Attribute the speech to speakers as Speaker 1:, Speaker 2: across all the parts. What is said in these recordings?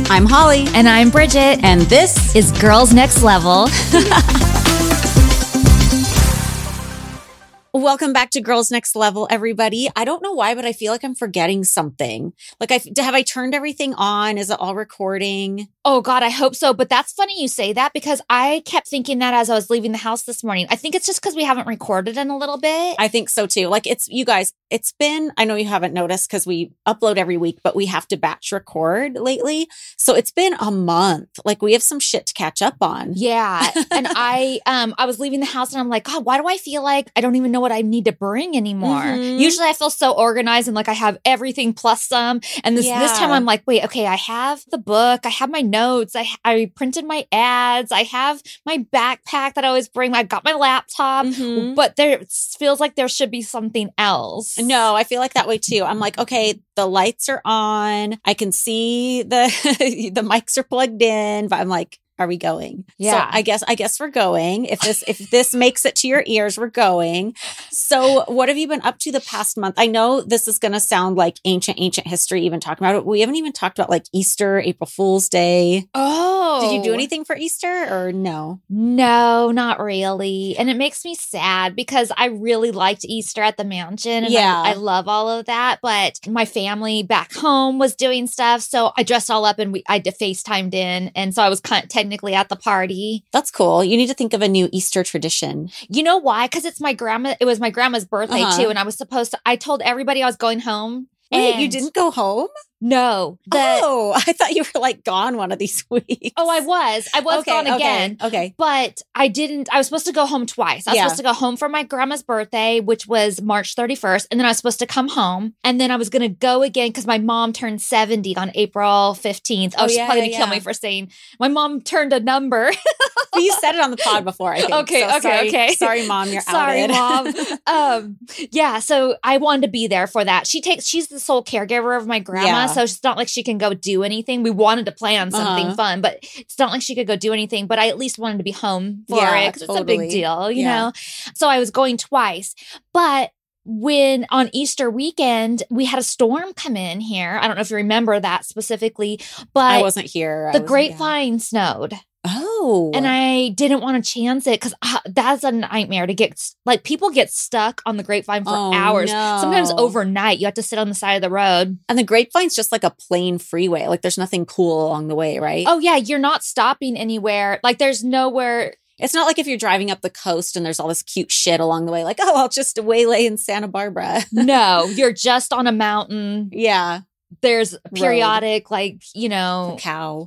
Speaker 1: I'm Holly.
Speaker 2: And I'm Bridget.
Speaker 1: And this
Speaker 2: is Girls Next Level.
Speaker 1: Welcome back to Girls Next Level, everybody. I don't know why, but I feel like I'm forgetting something. Like, have I turned everything on? Is it all recording?
Speaker 2: Oh, God, I hope so. But that's funny you say that because I kept thinking that as I was leaving the house this morning. I think it's just because we haven't recorded in a little bit.
Speaker 1: I think so, too. Like, you guys, it's been, I know you haven't noticed because we upload every week, but we have to batch record lately. So it's been a month. Like, we have some shit to catch up on.
Speaker 2: Yeah. And I was leaving the house and I'm like, God, why do I feel like I don't even know what I need to bring anymore?
Speaker 1: Mm-hmm.
Speaker 2: Usually I feel so organized and like I have everything plus some. And this time I'm like, wait, okay, I have the book, I have my notes, I printed my ads, I have my backpack that I always bring, I've got my laptop, but there feels like there should be something else.
Speaker 1: No, I feel like that way too. I'm like, okay, the lights are on, I can see the mics are plugged in, but I'm like, are we going?
Speaker 2: Yeah.
Speaker 1: So I guess we're going. If this makes it to your ears, we're going. So what have you been up to the past month? I know this is going to sound like ancient history, even talking about it. We haven't even talked about like Easter, April Fool's Day.
Speaker 2: Oh.
Speaker 1: Did you do anything for Easter or no?
Speaker 2: No, not really. And it makes me sad because I really liked Easter at the mansion. And I love all of that. But my family back home was doing stuff. So I dressed all up and I FaceTimed in. And so I was technically at the party.
Speaker 1: That's cool. You need to think of a new Easter tradition.
Speaker 2: You know why? Because it was my grandma's birthday too. And I told everybody I was going home.
Speaker 1: Wait, you didn't go home?
Speaker 2: No.
Speaker 1: I thought you were like gone one of these weeks.
Speaker 2: Oh, I was gone again.
Speaker 1: Okay.
Speaker 2: But I was supposed to go home twice. I was supposed to go home for my grandma's birthday, which was March 31st. And then I was supposed to come home. And then I was going to go again because my mom turned 70 on April 15th. Oh, she's probably going to kill me for saying my mom turned a number.
Speaker 1: You said it on the pod before, I think.
Speaker 2: Okay.
Speaker 1: Sorry, Mom, you're
Speaker 2: Sorry,
Speaker 1: outed.
Speaker 2: Mom. So I wanted to be there for that. She's the sole caregiver of my grandma, so it's not like she can go do anything. We wanted to plan something fun, but it's not like she could go do anything. But I at least wanted to be home for it because it's a big deal, you know? So I was going twice. But when on Easter weekend, we had a storm come in here. I don't know if you remember that specifically, but
Speaker 1: I wasn't here.
Speaker 2: The grapevine snowed.
Speaker 1: Oh.
Speaker 2: And I didn't want to chance it because that's a nightmare to get, like, people get stuck on the grapevine for hours.
Speaker 1: No.
Speaker 2: Sometimes overnight. You have to sit on the side of the road.
Speaker 1: And the grapevine's just like a plain freeway. Like, there's nothing cool along the way, right?
Speaker 2: Oh, yeah. You're not stopping anywhere. Like, there's nowhere.
Speaker 1: It's not like if you're driving up the coast and there's all this cute shit along the way. Like, oh, I'll just waylay in Santa Barbara.
Speaker 2: No, you're just on a mountain.
Speaker 1: Yeah.
Speaker 2: There's periodic, like, you know.
Speaker 1: A cow.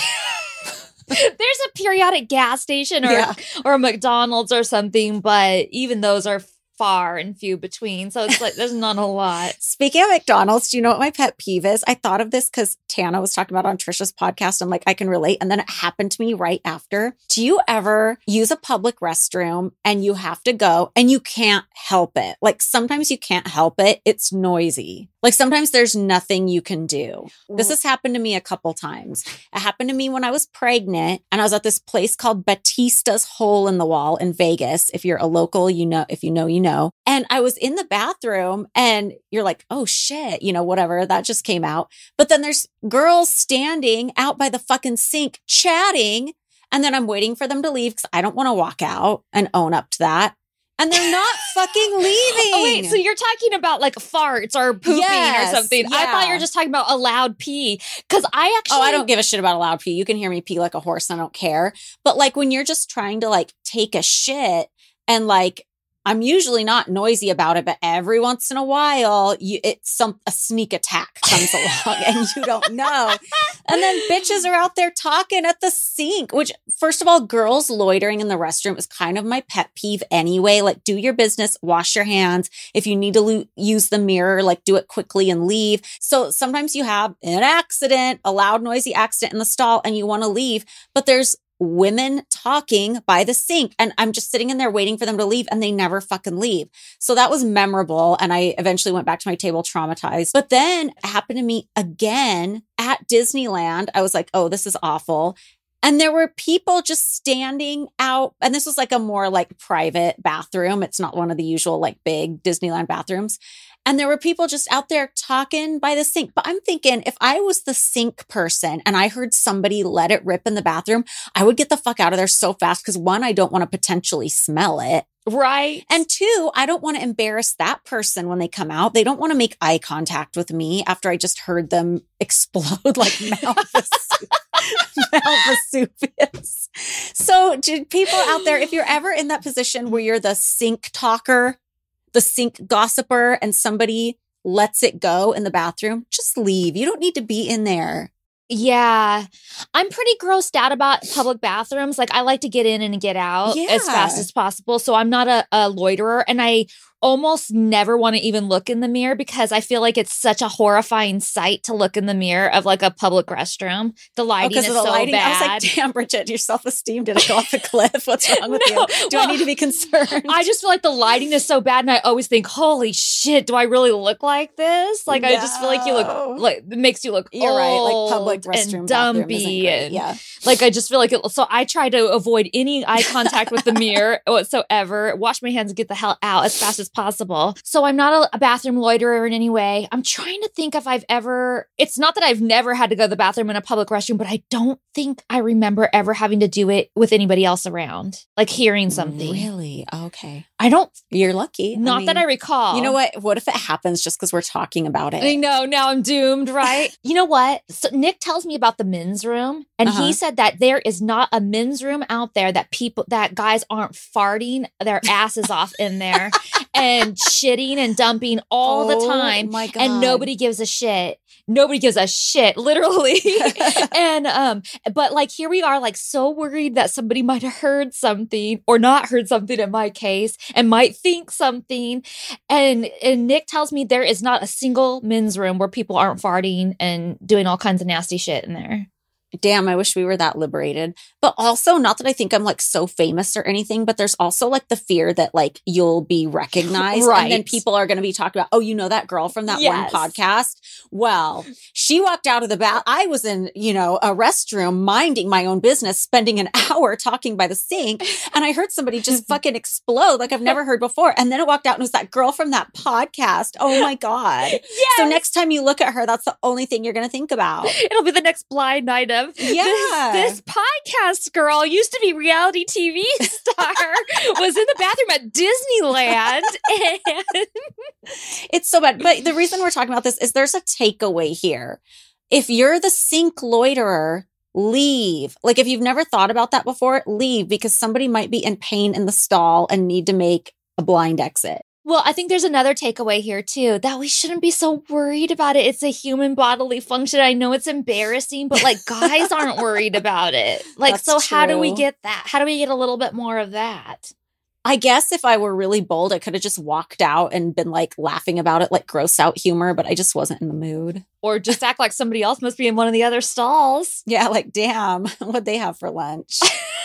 Speaker 2: There's a periodic gas station or a McDonald's or something, but even those are far and few between. So it's like, there's not a lot.
Speaker 1: Speaking of McDonald's, do you know what my pet peeve is? I thought of this because Tana was talking about on Trisha's podcast. I'm like, I can relate. And then it happened to me right after. Do you ever use a public restroom and you have to go and you can't help it? Like, sometimes you can't help it. It's noisy. Like, sometimes there's nothing you can do. This has happened to me a couple times. It happened to me when I was pregnant and I was at this place called Batista's Hole in the Wall in Vegas. If you're a local, you know, if you know, you know. And I was in the bathroom and you're like, oh shit, you know, whatever, that just came out. But then there's girls standing out by the fucking sink chatting. And then I'm waiting for them to leave because I don't want to walk out and own up to that. And they're not fucking leaving.
Speaker 2: Oh, wait. So you're talking about like farts or pooping or something.
Speaker 1: Yeah.
Speaker 2: I thought you were just talking about a loud pee. Because I
Speaker 1: don't give a shit about a loud pee. You can hear me pee like a horse and I don't care. But like when you're just trying to like take a shit and like, I'm usually not noisy about it, but every once in a while, a sneak attack comes along and you don't know. And then bitches are out there talking at the sink, which, first of all, girls loitering in the restroom is kind of my pet peeve anyway. Like, do your business, wash your hands. If you need to use the mirror, like, do it quickly and leave. So sometimes you have an accident, a loud, noisy accident in the stall, and you want to leave, but there's women talking by the sink and I'm just sitting in there waiting for them to leave and they never fucking leave. So that was memorable. And I eventually went back to my table traumatized. But then it happened to me again at Disneyland. I was like, oh, this is awful. And there were people just standing out. And this was like a more like private bathroom. It's not one of the usual like big Disneyland bathrooms. And there were people just out there talking by the sink. But I'm thinking if I was the sink person and I heard somebody let it rip in the bathroom, I would get the fuck out of there so fast. Because one, I don't want to potentially smell it.
Speaker 2: Right.
Speaker 1: And two, I don't want to embarrass that person when they come out. They don't want to make eye contact with me after I just heard them explode like Mount Vesuvius. So to people out there, if you're ever in that position where you're the sink talker, the sink gossiper, and somebody lets it go in the bathroom, just leave. You don't need to be in there.
Speaker 2: Yeah. I'm pretty grossed out about public bathrooms. Like I like to get in and get out as fast as possible. So I'm not a loiterer. And I almost never want to even look in the mirror because I feel like it's such a horrifying sight to look in the mirror of like a public restroom. The lighting is so bad.
Speaker 1: I was like, damn, Bridget, your self-esteem didn't go off a cliff. What's wrong with you? Do I need to be concerned?
Speaker 2: I just feel like the lighting is so bad. And I always think, holy shit, do I really look like this? Like, I just feel like you look like, it makes you look
Speaker 1: You're
Speaker 2: old
Speaker 1: right. Like public restroom
Speaker 2: and dumpy.
Speaker 1: And
Speaker 2: like, I just feel like so I try to avoid any eye contact with the mirror whatsoever, wash my hands and get the hell out as fast as possible. So I'm not a bathroom loiterer in any way. I'm trying to think if it's not that I've never had to go to the bathroom in a public restroom, but I don't think I remember ever having to do it with anybody else around, like hearing something.
Speaker 1: Really? Okay.
Speaker 2: I don't.
Speaker 1: You're lucky.
Speaker 2: Not that I recall.
Speaker 1: You know what? What if it happens just because we're talking about it?
Speaker 2: I know. Now I'm doomed, right? You know what? So Nick tells me about the men's room, and he said that there is not a men's room out there that guys aren't farting their asses off in there and shitting and dumping all the time.
Speaker 1: My God.
Speaker 2: And nobody gives a shit. Nobody gives a shit, literally. And, but like, here we are, like, so worried that somebody might have heard something or not heard something in my case and might think something. And Nick tells me there is not a single men's room where people aren't farting and doing all kinds of nasty shit in there.
Speaker 1: Damn, I wish we were that liberated. But also, not that I think I'm like so famous or anything, but there's also like the fear that like you'll be recognized.
Speaker 2: Right.
Speaker 1: And then people are going to be talking about, oh, you know that girl from that one podcast? Well, she walked out of the bath. I was in, a restroom minding my own business, spending an hour talking by the sink. And I heard somebody just fucking explode like I've never heard before. And then it walked out and it was that girl from that podcast. Oh my God.
Speaker 2: Yes.
Speaker 1: So next time you look at her, that's the only thing you're going to think about.
Speaker 2: It'll be the next blind item. This podcast girl used to be reality TV star, was in the bathroom at Disneyland. And
Speaker 1: it's so bad. But the reason we're talking about this is there's a takeaway here. If you're the sink loiterer, leave. Like if you've never thought about that before, leave because somebody might be in pain in the stall and need to make a blind exit.
Speaker 2: Well, I think there's another takeaway here too, that we shouldn't be so worried about it. It's a human bodily function. I know it's embarrassing, but like guys aren't worried about it. Like,
Speaker 1: That's
Speaker 2: so
Speaker 1: true.
Speaker 2: How do we get that? How do we get a little bit more of that?
Speaker 1: I guess if I were really bold, I could have just walked out and been like laughing about it, like gross out humor, but I just wasn't in the mood.
Speaker 2: Or just act like somebody else must be in one of the other stalls.
Speaker 1: Yeah, like, damn, what'd they have for lunch?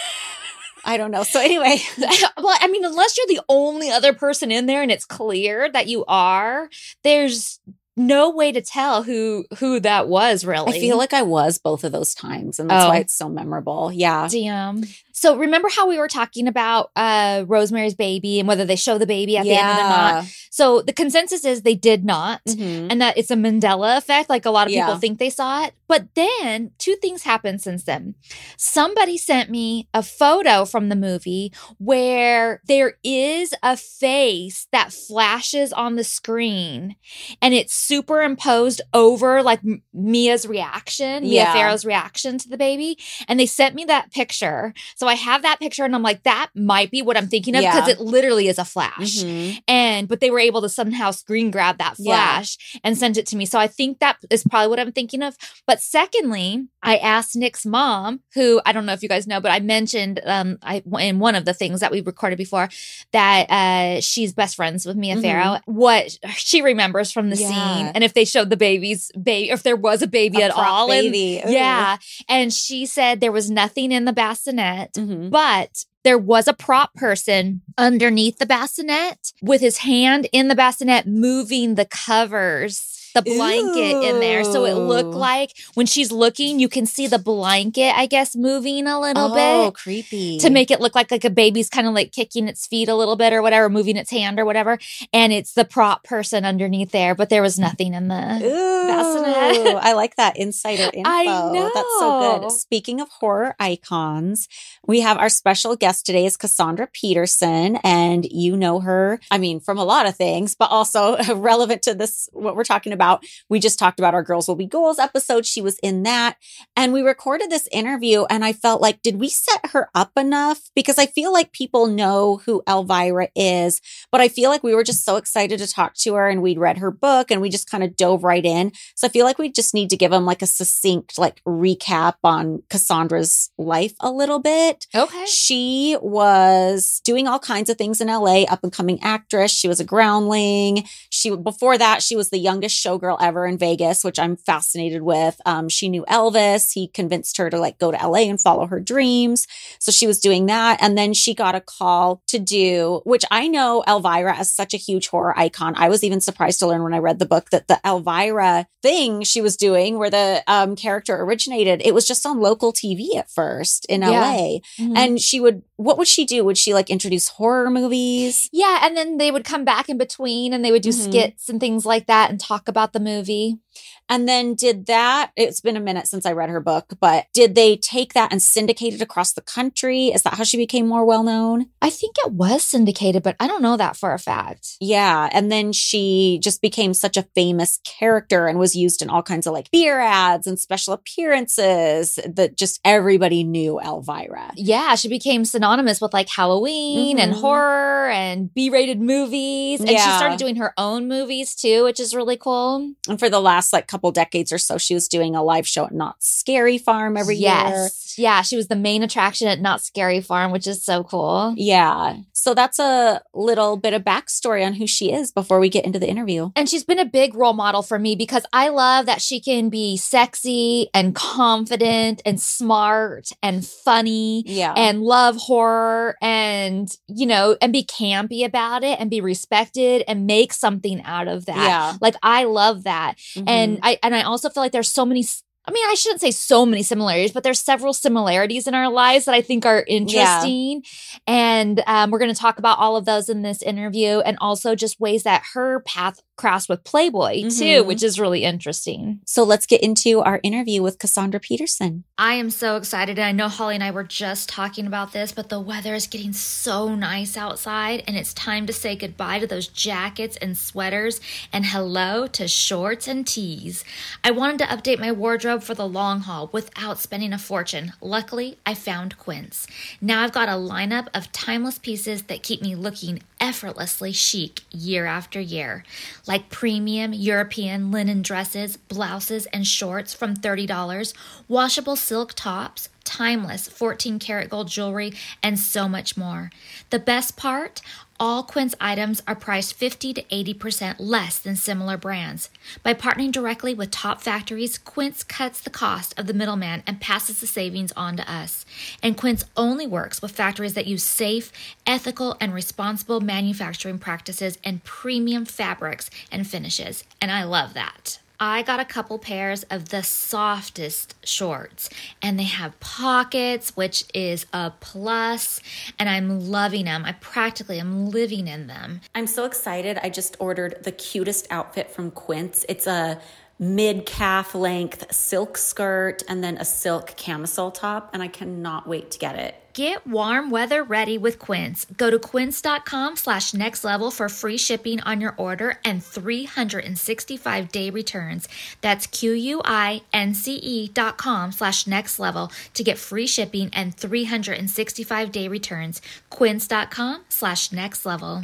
Speaker 1: I don't know. So anyway.
Speaker 2: Well, I mean, unless you're the only other person in there and it's clear that you are, there's no way to tell who that was, really.
Speaker 1: I feel like I was both of those times, and that's why it's so memorable. Yeah.
Speaker 2: Damn. So remember how we were talking about Rosemary's Baby and whether they show the baby at the end or not? So the consensus is they did not, and that it's a Mandela effect. Like a lot of people think they saw it. But then 2 things happened since then. Somebody sent me a photo from the movie where there is a face that flashes on the screen and it's superimposed over like Mia's reaction, Mia Farrow's reaction to the baby. And they sent me that picture. So I have that picture and I'm like, that might be what I'm thinking of because it literally is a flash. But they were able to somehow screen grab that flash and send it to me. So I think that is probably what I'm thinking of. But secondly, I asked Nick's mom, who I don't know if you guys know, but I mentioned in one of the things that we recorded before that she's best friends with Mia Farrow, what she remembers from the scene. And if they showed the baby, if there was a baby at all.
Speaker 1: Baby.
Speaker 2: And she said there was nothing in the bassinet, but there was a prop person underneath the bassinet with his hand in the bassinet moving the covers the blanket in there. So it looked like when she's looking, you can see the blanket, I guess, moving a little bit.
Speaker 1: Oh, creepy.
Speaker 2: To make it look like a baby's kind of like kicking its feet a little bit or whatever, moving its hand or whatever. And it's the prop person underneath there, but there was nothing in the bassinet.
Speaker 1: I like that insider info.
Speaker 2: I know.
Speaker 1: That's so good. Speaking of horror icons, we have our special guest today is Cassandra Peterson, and you know her, I mean, from a lot of things, but also relevant to this, what we're talking about. We just talked about our Girls Will Be Ghouls episode. She was in that. And we recorded this interview and I felt like, did we set her up enough? Because I feel like people know who Elvira is, but I feel like we were just so excited to talk to her and we'd read her book and we just kind of dove right in. So I feel like we just need to give them like a succinct like recap on Cassandra's life a little bit.
Speaker 2: Okay.
Speaker 1: She was doing all kinds of things in LA, up and coming actress. She was a groundling. Before that, she was the youngest showgirl ever in Vegas, which I'm fascinated with. She knew Elvis. He convinced her to like go to LA and follow her dreams. So she was doing that. And then she got a call to do, which I know Elvira as such a huge horror icon. I was even surprised to learn when I read the book that the Elvira thing she was doing where the character originated, it was just on local TV at first in LA. Mm-hmm. And what would she do? Would she like introduce horror movies?
Speaker 2: Yeah. And then they would come back in between and they would do skits and things like that and talk about the movie.
Speaker 1: And then it's been a minute since I read her book, but did they take that and syndicate it across the country? Is that how she became more well-known?
Speaker 2: I think it was syndicated, but I don't know that for a fact.
Speaker 1: Yeah. And then she just became such a famous character and was used in all kinds of like beer ads and special appearances that just everybody knew Elvira.
Speaker 2: Yeah. She became synonymous with like Halloween and horror and B-rated movies. And she started doing her own movies too, which is really cool.
Speaker 1: And for the last like couple decades or so, she was doing a live show at Knott's Scary Farm every year.
Speaker 2: Yeah, she was the main attraction at Knott's Scary Farm, which is so cool.
Speaker 1: Yeah. So that's a little bit of backstory on who she is before we get into the interview.
Speaker 2: And she's been a big role model for me because I love that she can be sexy and confident and smart and funny and love horror and, and be campy about it and be respected and make something out of that. Yeah. Like, I love that. Mm-hmm. And I also feel like there's so many, I shouldn't say so many similarities, but there's several similarities in our lives that I think are interesting. Yeah. And we're going to talk about all of those in this interview and also just ways that her path crossed with Playboy too, which is really interesting.
Speaker 1: So let's get into our interview with Cassandra Peterson.
Speaker 2: I am so excited. And I know Holly and I were just talking about this, but the weather is getting so nice outside and it's time to say goodbye to those jackets and sweaters and hello to shorts and tees. I wanted to update my wardrobe for the long haul without spending a fortune. Luckily, I found Quince. Now I've got a lineup of timeless pieces that keep me looking effortlessly chic year after year, like premium European linen dresses, blouses, and shorts from $30, washable silk tops, timeless 14-karat gold jewelry, and so much more. The best part? All Quince items are priced 50 to 80% less than similar brands. By partnering directly with top factories, Quince cuts the cost of the middleman and passes the savings on to us. And Quince only works with factories that use safe, ethical, and responsible manufacturing practices and premium fabrics and finishes. And I love that. I got a couple pairs of the softest shorts and they have pockets, which is a plus, and I'm loving them. I practically am living in them.
Speaker 1: I'm so excited. I just ordered the cutest outfit from Quince. It's a mid-calf length silk skirt and then a silk camisole top, and I cannot wait to get it.
Speaker 2: Get warm weather ready with Quince. Go to quince.com/nextlevel for free shipping on your order and 365-day returns. That's QUINCE.com/nextlevel to get free shipping and 365-day returns. Quince.com/nextlevel.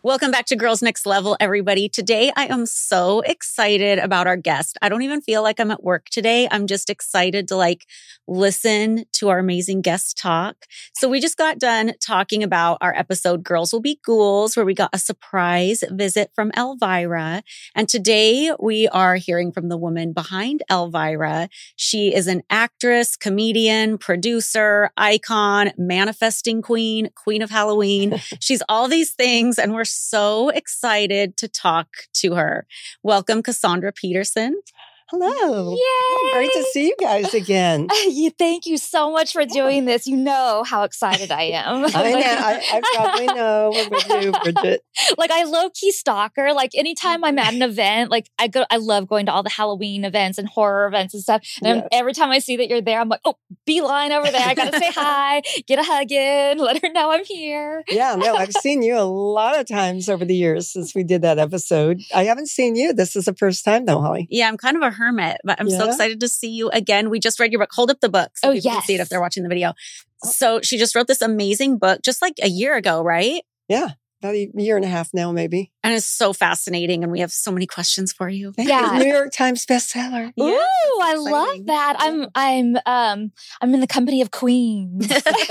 Speaker 1: Welcome back to Girls Next Level, everybody. Today, I am so excited about our guest. I don't even feel like I'm at work today. I'm just excited to listen to our amazing guest talk. So we just got done talking about our episode, Girls Will Be Ghouls, where we got a surprise visit from Elvira. And today we are hearing from the woman behind Elvira. She is an actress, comedian, producer, icon, manifesting queen, queen of Halloween. She's all these things, and we're so excited to talk to her. Welcome, Cassandra Peterson.
Speaker 3: Hello.
Speaker 2: Yay!
Speaker 3: Great to see you guys again.
Speaker 2: Thank you so much for doing this. You know how excited I am.
Speaker 3: I probably know. We're with you, Bridget.
Speaker 2: I low-key stalker. Anytime I'm at an event, I love going to all the Halloween events and horror events and stuff. And every time I see that you're there, I'm like, oh, beeline over there. I got to say hi, get a hug in, let her know I'm here.
Speaker 3: Yeah, no, I've seen you a lot of times over the years since we did that episode. I haven't seen you. This is the first time though, Holly.
Speaker 1: Yeah, I'm kind of a hermit, but I'm so excited to see you again. We just read your book. Hold up the book so people can see it if they're watching the video. So she just wrote this amazing book just a year ago, right?
Speaker 3: Yeah, about a year and a half now, maybe.
Speaker 1: And it's so fascinating. And we have so many questions for you.
Speaker 3: Yeah. New York Times bestseller.
Speaker 2: Ooh, I love that. I'm in the company of queens.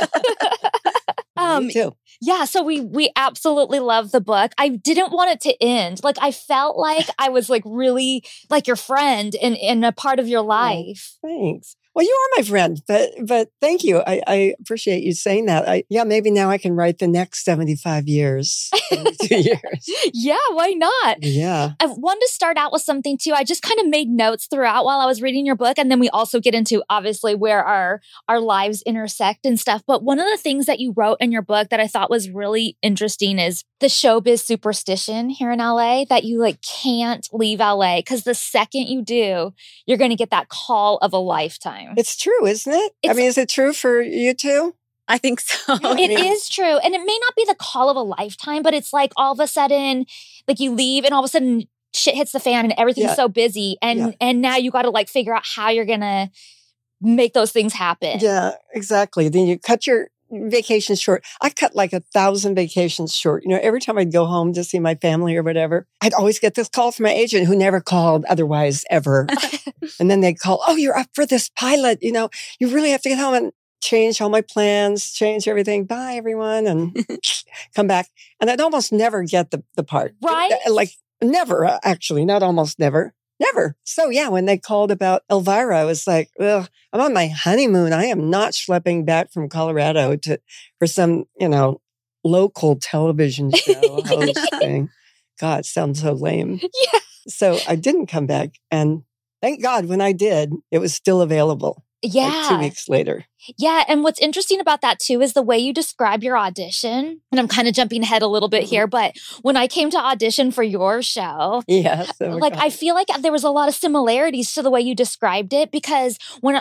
Speaker 3: Me too.
Speaker 2: Yeah, so we absolutely love the book. I didn't want it to end. I felt like I was really your friend in a part of your life.
Speaker 3: Oh, thanks. Well, you are my friend, but thank you. I appreciate you saying that. Maybe now I can write the next 75 years, 72 years.
Speaker 2: Yeah, why not?
Speaker 3: Yeah.
Speaker 2: I wanted to start out with something too. I just kind of made notes throughout while I was reading your book. And then we also get into obviously where our lives intersect and stuff. But one of the things that you wrote in your book that I thought was really interesting is the showbiz superstition here in LA that you can't leave LA because the second you do, you're going to get that call of a lifetime.
Speaker 3: It's true, isn't it? Is it true for you too?
Speaker 1: I think so.
Speaker 2: It is true. And it may not be the call of a lifetime, but it's all of a sudden, you leave and all of a sudden shit hits the fan and everything's so busy. And now you got to figure out how you're going to make those things happen.
Speaker 3: Yeah, exactly. Then you cut your vacations short. I cut 1,000 vacations short. Every time I'd go home to see my family or whatever, I'd always get this call from my agent who never called otherwise ever. And then they'd call, oh, you're up for this pilot. You really have to get home and change all my plans, change everything. Bye, everyone. And come back. And I'd almost never get the part.
Speaker 2: Right?
Speaker 3: Never, actually, not almost never. Never. So yeah, when they called about Elvira, I was like, well, I'm on my honeymoon. I am not schlepping back from Colorado for some, local television show host thing. God, sounds so lame.
Speaker 2: Yeah.
Speaker 3: So I didn't come back. And thank God when I did, it was still available.
Speaker 2: Yeah.
Speaker 3: 2 weeks later.
Speaker 2: Yeah. And what's interesting about that too is the way you describe your audition. And I'm kind of jumping ahead a little bit here, but when I came to audition for your show, I feel like there was a lot of similarities to the way you described it because when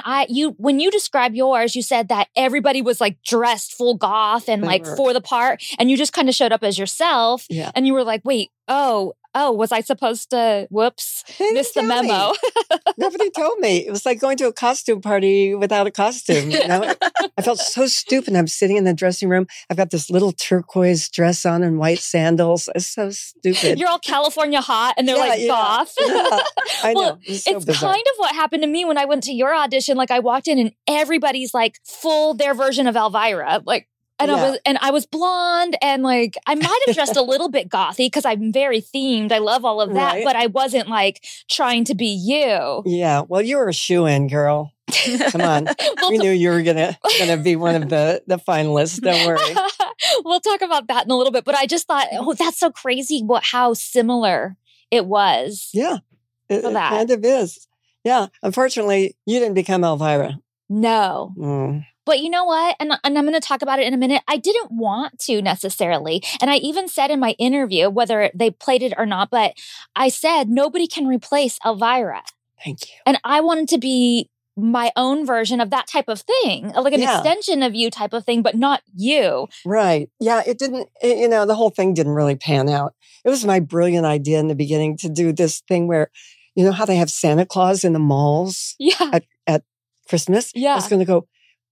Speaker 2: you described yours, you said that everybody was dressed full goth and for the part, and you just kind of showed up as yourself.
Speaker 3: Yeah.
Speaker 2: And you were like, wait, oh, was I supposed to, miss the memo?
Speaker 3: Nobody told me. It was like going to a costume party without a costume. I felt so stupid. I'm sitting in the dressing room. I've got this little turquoise dress on and white sandals. It's so stupid.
Speaker 2: You're all California hot and they're goth.
Speaker 3: Yeah, I know.
Speaker 2: It's kind of what happened to me when I went to your audition. I walked in and everybody's full their version of Elvira. And I was blonde and I might have dressed a little bit gothy because I'm very themed. I love all of that, but I wasn't trying to be you.
Speaker 3: Yeah. Well, you were a shoo-in, girl. Come on. We knew you were gonna be one of the finalists. Don't worry.
Speaker 2: We'll talk about that in a little bit. But I just thought, that's so crazy how similar it was.
Speaker 3: Yeah. It kind of is. Yeah. Unfortunately, you didn't become Elvira.
Speaker 2: No.
Speaker 3: Mm.
Speaker 2: But you know what? And I'm going to talk about it in a minute. I didn't want to necessarily. And I even said in my interview, whether they played it or not, but I said, nobody can replace Elvira.
Speaker 3: Thank you.
Speaker 2: And I wanted to be my own version of that type of thing, like an extension of you type of thing, but not you.
Speaker 3: Right. Yeah. It didn't, the whole thing didn't really pan out. It was my brilliant idea in the beginning to do this thing where, how they have Santa Claus in the malls at Christmas?
Speaker 2: Yeah.
Speaker 3: I was going to go,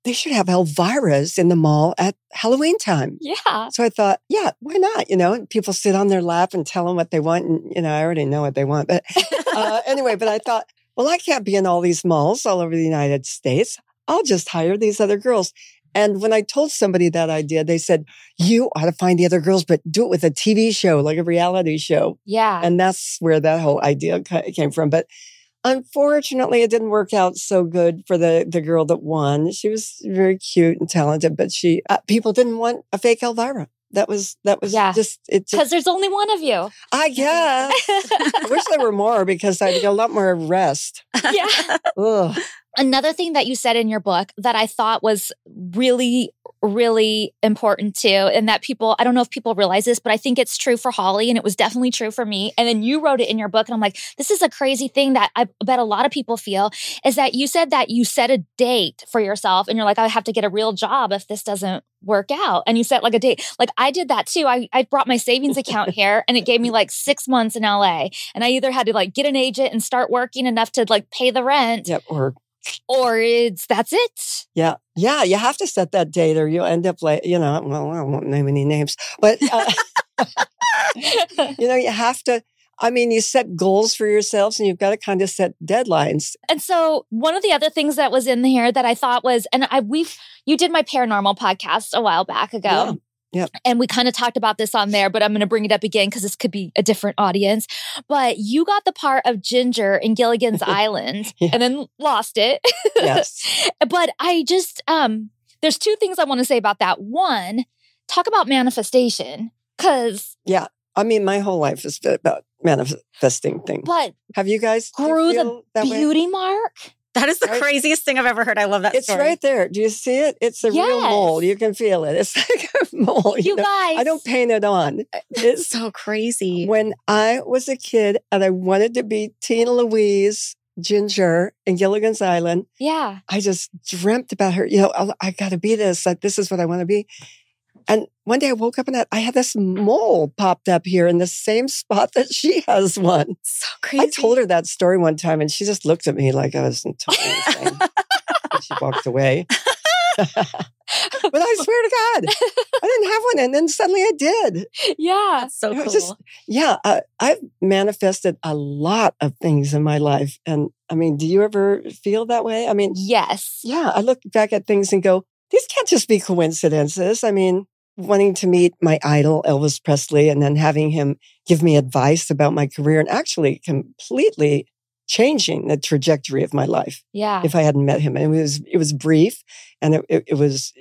Speaker 3: they should have Elvira's in the mall at Halloween time.
Speaker 2: Yeah.
Speaker 3: So I thought, yeah, why not? And people sit on their lap and tell them what they want. And, I already know what they want. But anyway, but I thought, well, I can't be in all these malls all over the United States. I'll just hire these other girls. And when I told somebody that idea, they said, you ought to find the other girls, but do it with a TV show, like a reality show.
Speaker 2: Yeah.
Speaker 3: And that's where that whole idea came from. But unfortunately, it didn't work out so good for the girl that won. She was very cute and talented, but people didn't want a fake Elvira. That was just
Speaker 2: because there's only one of you.
Speaker 3: I guess. I wish there were more because I'd get a lot more rest.
Speaker 2: Yeah.
Speaker 3: Ugh.
Speaker 2: Another thing that you said in your book that I thought was really, really important too, and that I don't know if people realize this, but I think it's true for Holly, and it was definitely true for me. And then you wrote it in your book, and I'm like, this is a crazy thing that I bet a lot of people feel, is that you said that you set a date for yourself, and you're like, I have to get a real job if this doesn't work out. And you set like a date. Like I did that too. I brought my savings account here, and it gave me like 6 months in LA. And I either had to like get an agent and start working enough to like pay the rent.
Speaker 3: Yep,
Speaker 2: or that's it.
Speaker 3: Yeah. Yeah. You have to set that date or you'll end up like, well, I won't name any names, but, you have to, you set goals for yourselves and you've got to kind of set deadlines.
Speaker 2: And so one of the other things that was in here that I thought was, and you did my paranormal podcast a while back ago.
Speaker 3: Yeah. Yep.
Speaker 2: And we kind of talked about this on there, but I'm going to bring it up again because this could be a different audience. But you got the part of Ginger in Gilligan's Island and then lost it.
Speaker 3: Yes.
Speaker 2: But I just, there's two things I want to say about that. One, talk about manifestation because.
Speaker 3: Yeah. My whole life has been about manifesting things.
Speaker 2: But
Speaker 3: have you guys
Speaker 2: grew the beauty mark?
Speaker 1: That is the craziest thing I've ever heard. I love that
Speaker 3: story. It's right there. Do you see it? It's a real mole. You can feel it. It's like a mole.
Speaker 2: You guys.
Speaker 3: I don't paint it on.
Speaker 1: It's so crazy.
Speaker 3: When I was a kid and I wanted to be Tina Louise, Ginger in Gilligan's Island.
Speaker 2: Yeah.
Speaker 3: I just dreamt about her. I got to be this. This is what I want to be. And one day I woke up and I had this mole popped up here in the same spot that she has one.
Speaker 1: So crazy.
Speaker 3: I told her that story one time and she just looked at me like I was totally insane. And she walked away. But I swear to God, I didn't have one. And then suddenly I did.
Speaker 2: Yeah.
Speaker 1: That's so cool.
Speaker 3: I've manifested a lot of things in my life. And do you ever feel that way?
Speaker 2: Yes.
Speaker 3: Yeah. I look back at things and go, these can't just be coincidences. Wanting to meet my idol, Elvis Presley, and then having him give me advice about my career and actually completely changing the trajectory of my life.
Speaker 2: Yeah.
Speaker 3: If I hadn't met him. And it was brief and it was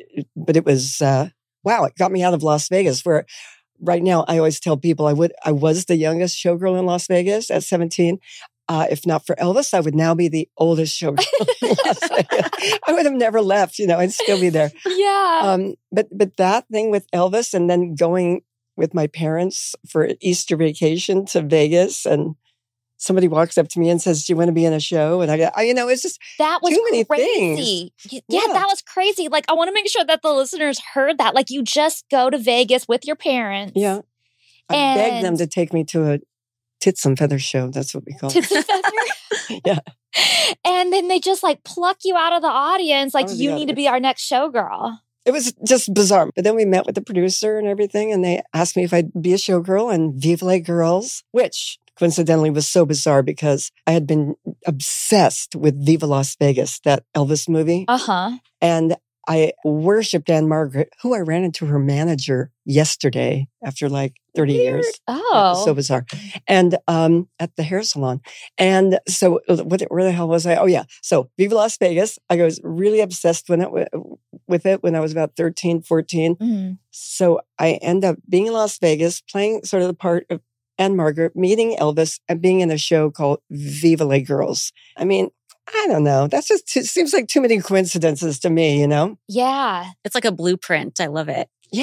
Speaker 3: wow, it got me out of Las Vegas where right now I always tell people I was the youngest showgirl in Las Vegas at 17. If not for Elvis, I would now be the oldest showgirl in Las Vegas. I would have never left, I'd still be there.
Speaker 2: Yeah.
Speaker 3: But that thing with Elvis and then going with my parents for Easter vacation to Vegas and somebody walks up to me and says, do you want to be in a show? And I go, it's just
Speaker 2: that was
Speaker 3: too many
Speaker 2: crazy.
Speaker 3: Things.
Speaker 2: Yeah, that was crazy. Like, I want to make sure that the listeners heard that. Like, you just go to Vegas with your parents.
Speaker 3: Yeah. I begged them to take me to a Tits and Feathers show. That's what we call it.
Speaker 2: Tits and Feathers?
Speaker 3: Yeah.
Speaker 2: And then they just like pluck you out of the audience. Like, you need to be our next showgirl.
Speaker 3: It was just bizarre. But then we met with the producer and everything. And they asked me if I'd be a showgirl and Viva La Girls, which coincidentally was so bizarre because I had been obsessed with Viva Las Vegas, that Elvis movie.
Speaker 2: Uh-huh.
Speaker 3: And I worshiped Ann-Margret, who I ran into her manager yesterday after like 30 years.
Speaker 2: Oh.
Speaker 3: So bizarre. And at the hair salon. And so where the hell was I? Oh, yeah. So Viva Las Vegas. I was really obsessed with it when I was about 13, 14.
Speaker 2: Mm-hmm.
Speaker 3: So I end up being in Las Vegas, playing sort of the part of Ann-Margret, meeting Elvis, and being in a show called Viva La Girls. I don't know. That's just seems like too many coincidences to me,
Speaker 2: Yeah.
Speaker 1: It's like a blueprint. I love it.
Speaker 3: Yeah.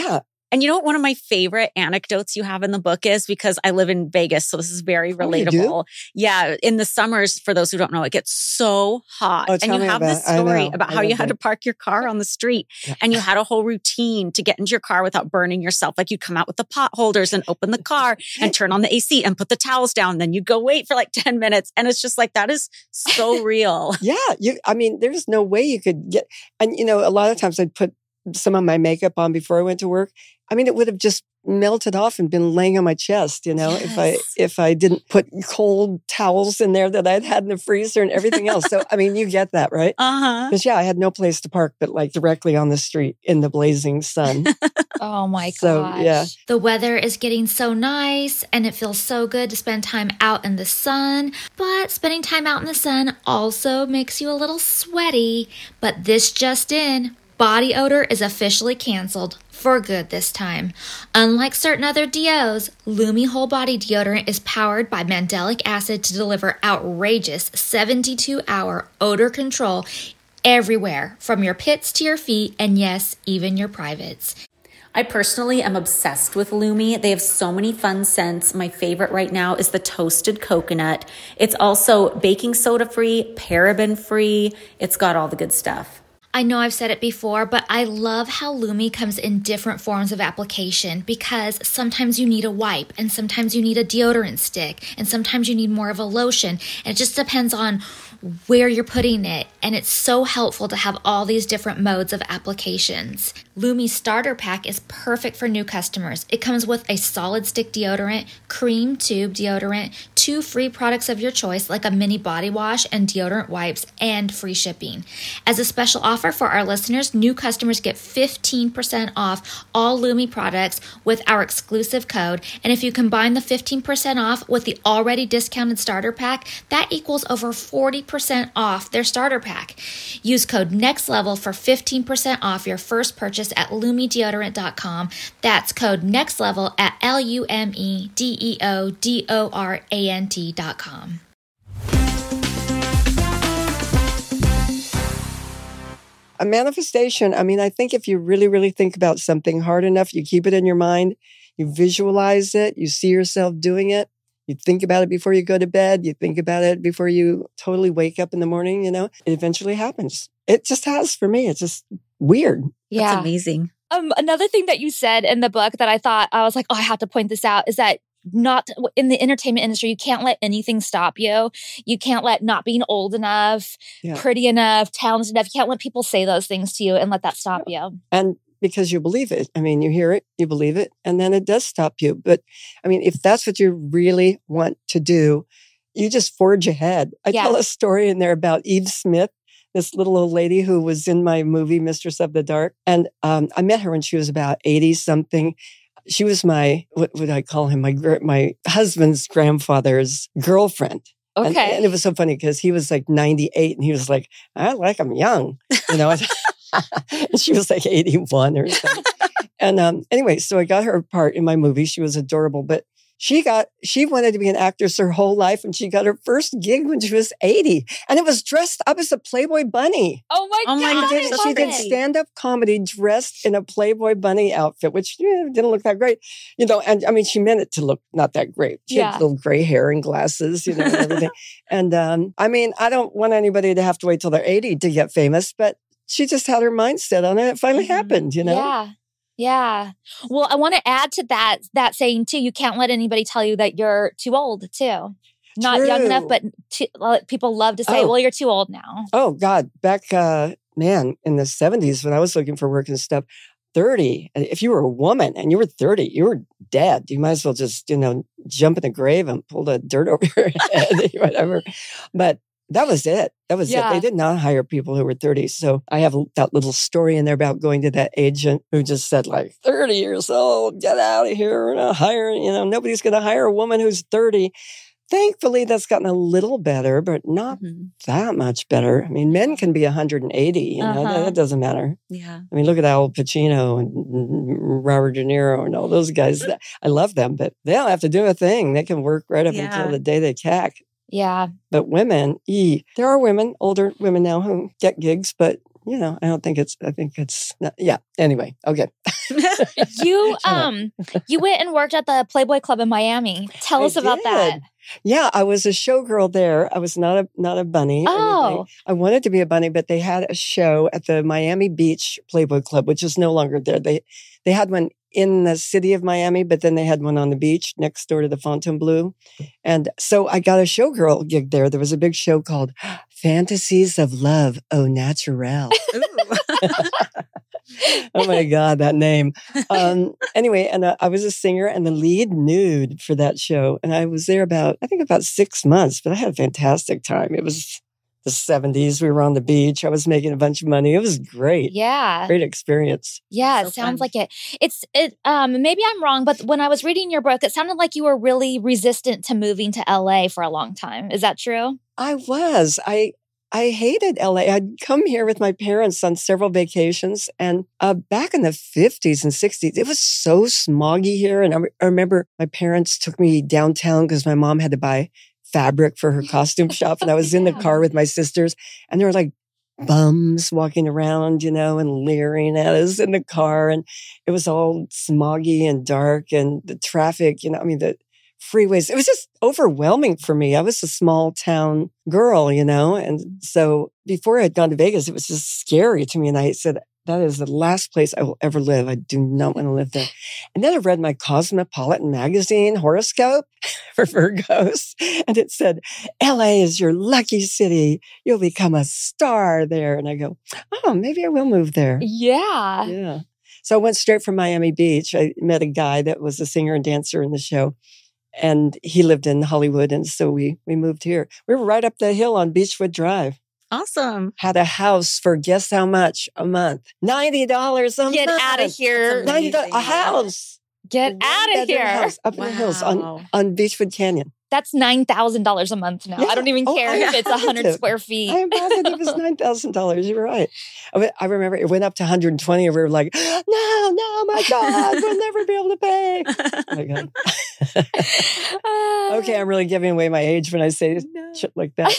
Speaker 1: And you know what one of my favorite anecdotes you have in the book is, because I live in Vegas, so this is very relatable. Yeah, in the summers, for those who don't know, it gets so hot. And you have this story about how you had to park your car on the street and you had a whole routine to get into your car without burning yourself. Like you'd come out with the pot holders and open the car and turn on the AC and put the towels down. Then you'd go wait for like 10 minutes. And it's just like, that is so real.
Speaker 3: Yeah. I mean, there's no way you could get, and you know, a lot of times I'd put some of my makeup on before I went to work. I mean, it would have just melted off and been laying on my chest, you know, if I didn't put cold towels in there that I'd had in the freezer and everything else. So, I mean, you get that, right? Because I had no place to park but like directly on the street in the blazing sun.
Speaker 2: Oh my gosh.
Speaker 3: So, yeah.
Speaker 4: The weather is getting so nice and it feels so good to spend time out in the sun. But spending time out in the sun also makes you a little sweaty. But this just in, body odor is officially canceled for good this time. Unlike certain other deos, Lume Whole Body Deodorant is powered by mandelic acid to deliver outrageous 72-hour odor control everywhere, from your pits to your feet, and yes, even your privates.
Speaker 1: I personally am obsessed with Lume. They have so many fun scents. My favorite right now is the toasted coconut. It's also baking soda free, paraben free. It's got all the good stuff.
Speaker 4: I know I've said it before, but I love how Lume comes in different forms of application, because sometimes you need a wipe and sometimes you need a deodorant stick and sometimes you need more of a lotion. And it just depends on where you're putting it. And it's so helpful to have all these different modes of applications. Lume's starter pack is perfect for new customers. It comes with a solid stick deodorant, cream tube deodorant, 2 free products of your choice like a mini body wash and deodorant wipes, and free shipping. As a special offer for our listeners, new customers get 15% off all Lume products with our exclusive code. And if you combine the 15% off with the already discounted starter pack, that equals over 40% off their starter pack. Use code NEXTLEVEL for 15% off your first purchase at LumeDeodorant.com. That's code NEXTLEVEL at LumeDeodorant.com.
Speaker 3: A manifestation, I mean, I think if you really, really think about something hard enough, you keep it in your mind, you visualize it, you see yourself doing it, you think about it before you go to bed, you think about it before you totally wake up in the morning, you know, it eventually happens. It just has for me. It's just weird.
Speaker 2: Yeah.
Speaker 1: That's amazing.
Speaker 2: Another thing that you said in the book that I thought, I was like, oh, I have to point this out, is that not in the entertainment industry, you can't let anything stop you. You can't let not being old enough, pretty enough, talented enough. You can't let people say those things to you and let that stop you.
Speaker 3: And because you believe it. I mean, you hear it, you believe it, and then it does stop you. But I mean, if that's what you really want to do, you just forge ahead. I tell a story in there about Eve Smith, this little old lady who was in my movie, Mistress of the Dark. And I met her when she was about 80 something. She was my, what would I call him? My husband's grandfather's girlfriend.
Speaker 2: Okay.
Speaker 3: And it was so funny because he was like 98 and he was like, I like him young, you know. And she was like 81 or something. And anyway, so I got her a part in my movie. She was adorable, but she wanted to be an actress her whole life, and she got her first gig when she was 80. And it was dressed up as a Playboy bunny.
Speaker 2: Oh my God.
Speaker 3: She did stand-up comedy dressed in a Playboy bunny outfit, which didn't look that great. You know, and I mean, she meant it to look not that great. She had little gray hair and glasses, you know, and everything. And I mean, I don't want anybody to have to wait till they're 80 to get famous, but she just had her mind set on it. It finally happened, you know?
Speaker 2: Yeah. Yeah. Well, I want to add to that saying too, you can't let anybody tell you that you're too old too. Not young enough, but people love to say, well, you're too old now. Oh God.
Speaker 3: Back, man, in the 70s when I was looking for work and stuff, 30, if you were a woman and you were 30, you were dead. You might as well just, you know, jump in the grave and pull the dirt over your head, whatever. But that was it. That was it. They did not hire people who were 30. So I have that little story in there about going to that agent who just said like, 30 years old, get out of here. We're not hiring, you know, nobody's going to hire a woman who's 30. Thankfully, that's gotten a little better, but not that much better. I mean, men can be 180, you know, that doesn't matter. Yeah. I mean, look at Al Pacino and Robert De Niro and all those guys. I love them, but they don't have to do a thing. They can work right up until the day they cack.
Speaker 2: Yeah.
Speaker 3: But women, there are women, older women now who get gigs, but I don't think I think it's not, yeah. Anyway, okay.
Speaker 2: You went and worked at the Playboy Club in Miami. Tell us about that.
Speaker 3: Yeah, I was a showgirl there. I was not a bunny.
Speaker 2: Oh.
Speaker 3: I wanted to be a bunny, but they had a show at the Miami Beach Playboy Club, which is no longer there. They had one in the city of Miami, but then they had one on the beach next door to the Fontainebleau. And so I got a showgirl gig there. There was a big show called Fantasies of Love Au Naturel. Oh my God, that name. Anyway, and I was a singer and the lead nude for that show. And I was there about 6 months, but I had a fantastic time. It was the 70s. We were on the beach. I was making a bunch of money. It was great.
Speaker 2: Yeah.
Speaker 3: Great experience.
Speaker 2: Yeah,
Speaker 1: So
Speaker 2: it sounds
Speaker 1: fun.
Speaker 2: like it. Maybe I'm wrong, but when I was reading your book, it sounded like you were really resistant to moving to LA for a long time. Is that true?
Speaker 3: I was. I hated LA. I'd come here with my parents on several vacations. And back in the 50s and 60s, it was so smoggy here. And I remember my parents took me downtown because my mom had to buy fabric for her costume shop. And I was in the car with my sisters. And there were like bums walking around, and leering at us in the car. And it was all smoggy and dark. And the traffic, the freeways. It was just overwhelming for me. I was a small town girl, and so before I had gone to Vegas, it was just scary to me. And I said, that is the last place I will ever live. I do not want to live there. And then I read my Cosmopolitan magazine horoscope for Virgos, and it said, LA is your lucky city. You'll become a star there. And I go, oh, maybe I will move there.
Speaker 2: Yeah.
Speaker 3: Yeah. So I went straight from Miami Beach. I met a guy that was a singer and dancer in the show. And he lived in Hollywood. And so we moved here. We were right up the hill on Beechwood Drive.
Speaker 1: Awesome.
Speaker 3: Had a house for guess how much a month? $90 a month.
Speaker 2: Get out of here.
Speaker 3: $90 a house.
Speaker 2: Get out of here.
Speaker 3: House up in the hills on Beechwood Canyon.
Speaker 2: That's $9,000 a month now.
Speaker 3: Yeah.
Speaker 2: I don't even care if it's 100 square feet.
Speaker 3: I am positive it's $9,000. You're right. I remember it went up to 120 and we were like, no, my God, we'll never be able to pay. Oh my God. Okay, I'm really giving away my age when I say shit like that.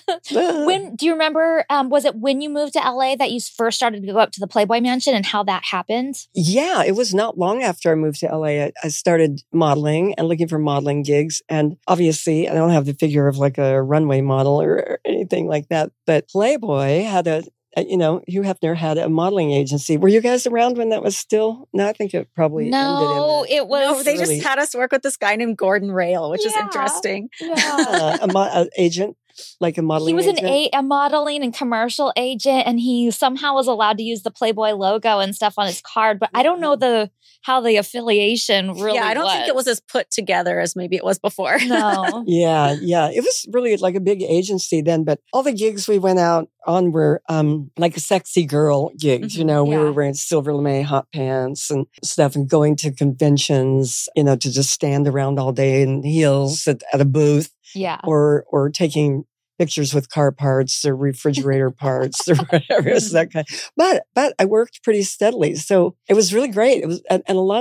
Speaker 2: Do you remember, was it when you moved to LA that you first started to go up to the Playboy Mansion and how that happened?
Speaker 3: Yeah, it was not long after I moved to LA. I started modeling and looking for modeling gigs. And obviously, I don't have the figure of like a runway model or anything like that. But Playboy had Hugh Hefner had a modeling agency. Were you guys around when that was still? No, I think it probably ended.
Speaker 2: It was.
Speaker 1: No, they just had us work with this guy named Gordon Rail, which is interesting.
Speaker 2: Yeah.
Speaker 3: An agent, like a modeling
Speaker 2: He was
Speaker 3: agent.
Speaker 2: a modeling and commercial agent, and he somehow was allowed to use the Playboy logo and stuff on his card. But I don't know how the affiliation really
Speaker 1: Yeah, I don't think it was as put together as maybe it was before.
Speaker 2: No.
Speaker 3: Yeah. It was really like a big agency then, but all the gigs we went out on were like a sexy girl gigs. We were wearing silver lame hot pants and stuff and going to conventions, to just stand around all day in heels at a booth.
Speaker 2: Yeah.
Speaker 3: Or taking pictures with car parts or refrigerator parts or whatever. It was that kind. But I worked pretty steadily. So it was really great. It was, and a lot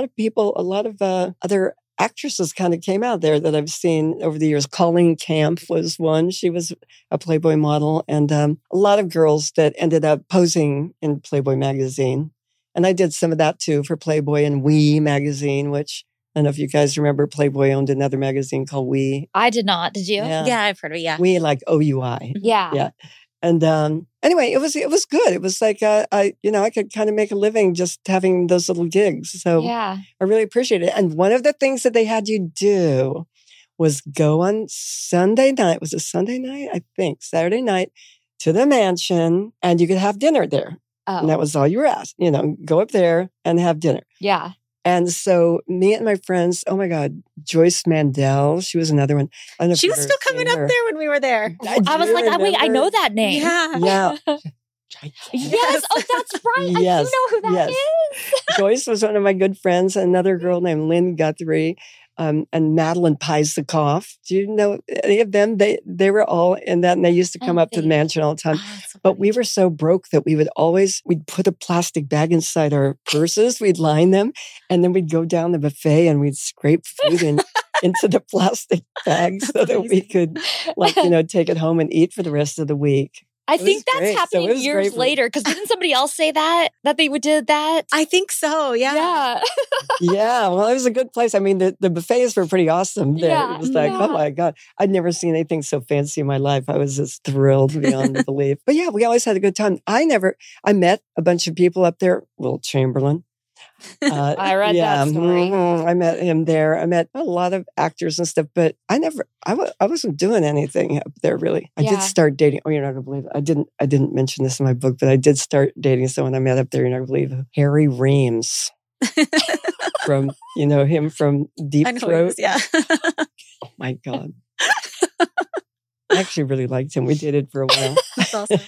Speaker 3: of other actresses kind of came out there that I've seen over the years. Colleen Camp was one. She was a Playboy model, and a lot of girls that ended up posing in Playboy magazine. And I did some of that too for Playboy and We magazine, which I don't know if you guys remember, Playboy owned another magazine called We.
Speaker 2: I did not. Did you?
Speaker 1: Yeah, I've heard of it. Yeah.
Speaker 3: We, like OUI.
Speaker 2: Yeah.
Speaker 3: Yeah. And anyway, it was good. It was like I could kind of make a living just having those little gigs. So
Speaker 2: Yeah.
Speaker 3: I really appreciate it. And one of the things that they had you do was go on Sunday night. Was it Sunday night? I think Saturday night to the mansion, and you could have dinner there.
Speaker 2: Oh.
Speaker 3: And that was all you were asked. Go up there and have dinner.
Speaker 2: Yeah.
Speaker 3: And so me and my friends, oh my God, Joyce Mandel, she was another one. I don't know if
Speaker 1: She
Speaker 3: you've
Speaker 1: was
Speaker 3: ever
Speaker 1: still coming
Speaker 3: seen
Speaker 1: up
Speaker 3: her.
Speaker 1: there when we were there.
Speaker 2: I was like, oh, wait, I know that name.
Speaker 1: Yeah.
Speaker 3: Yeah.
Speaker 2: Yes. Oh, that's right.
Speaker 3: Yes.
Speaker 2: I do know who that is.
Speaker 3: Joyce was one of my good friends. Another girl named Lynn Guthrie, and Madeline Piesakoff. Do you know any of them? They were all in that, and they used to come up to the mansion all the time.
Speaker 1: Oh, that's so
Speaker 3: But
Speaker 1: funny.
Speaker 3: we were so broke that we'd put a plastic bag inside our purses, we'd line them, and then we'd go down the buffet and we'd scrape food into the plastic bag so that we could take it home and eat for the rest of the week.
Speaker 2: I think that's happening years later. Because didn't somebody else say that they did that?
Speaker 1: I think so. Yeah.
Speaker 3: Yeah. Well, it was a good place. I mean, the buffets were pretty awesome there. Yeah, it was like, oh my God, I'd never seen anything so fancy in my life. I was just thrilled beyond belief. But yeah, we always had a good time. I met a bunch of people up there. Will Chamberlain.
Speaker 2: I read that story.
Speaker 3: I met him there. I met a lot of actors and stuff, but I wasn't doing anything up there really. I did start dating. Oh, you're not gonna believe it. I didn't mention this in my book, but I did start dating someone I met up there. You're not gonna believe it. Harry Reams. From, him from Deep Throat.
Speaker 1: Yeah.
Speaker 3: Oh my God. I actually really liked him. We dated for a while.
Speaker 1: That's awesome.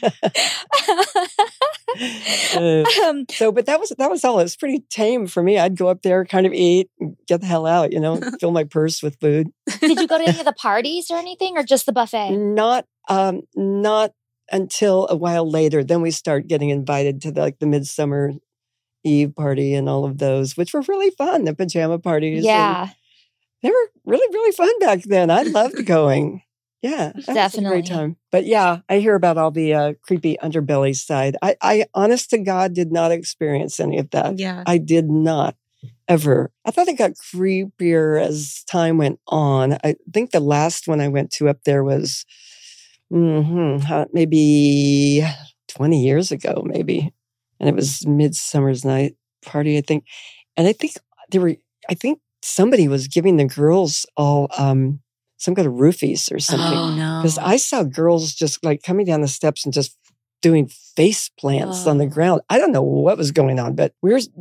Speaker 3: But that was all. It was pretty tame for me. I'd go up there, kind of eat, get the hell out, fill my purse with food.
Speaker 2: Did you go to any of the parties or anything, or just the buffet?
Speaker 3: Not until a while later. Then we start getting invited to the Midsummer Eve party and all of those, which were really fun. The pajama parties.
Speaker 2: Yeah.
Speaker 3: They were really, really fun back then. I loved going. Yeah, that
Speaker 2: definitely.
Speaker 3: Was a great time. But yeah, I hear about all the creepy underbelly side. I honest to God, did not experience any of that.
Speaker 1: Yeah.
Speaker 3: I did not, ever. I thought it got creepier as time went on. I think the last one I went to up there was maybe 20 years ago, maybe. And it was Midsummer's Night party, I think. And I think somebody was giving the girls all some kind of roofies or something.
Speaker 1: Oh, no.
Speaker 3: Because I saw girls just coming down the steps and just doing face plants on the ground. I don't know what was going on, but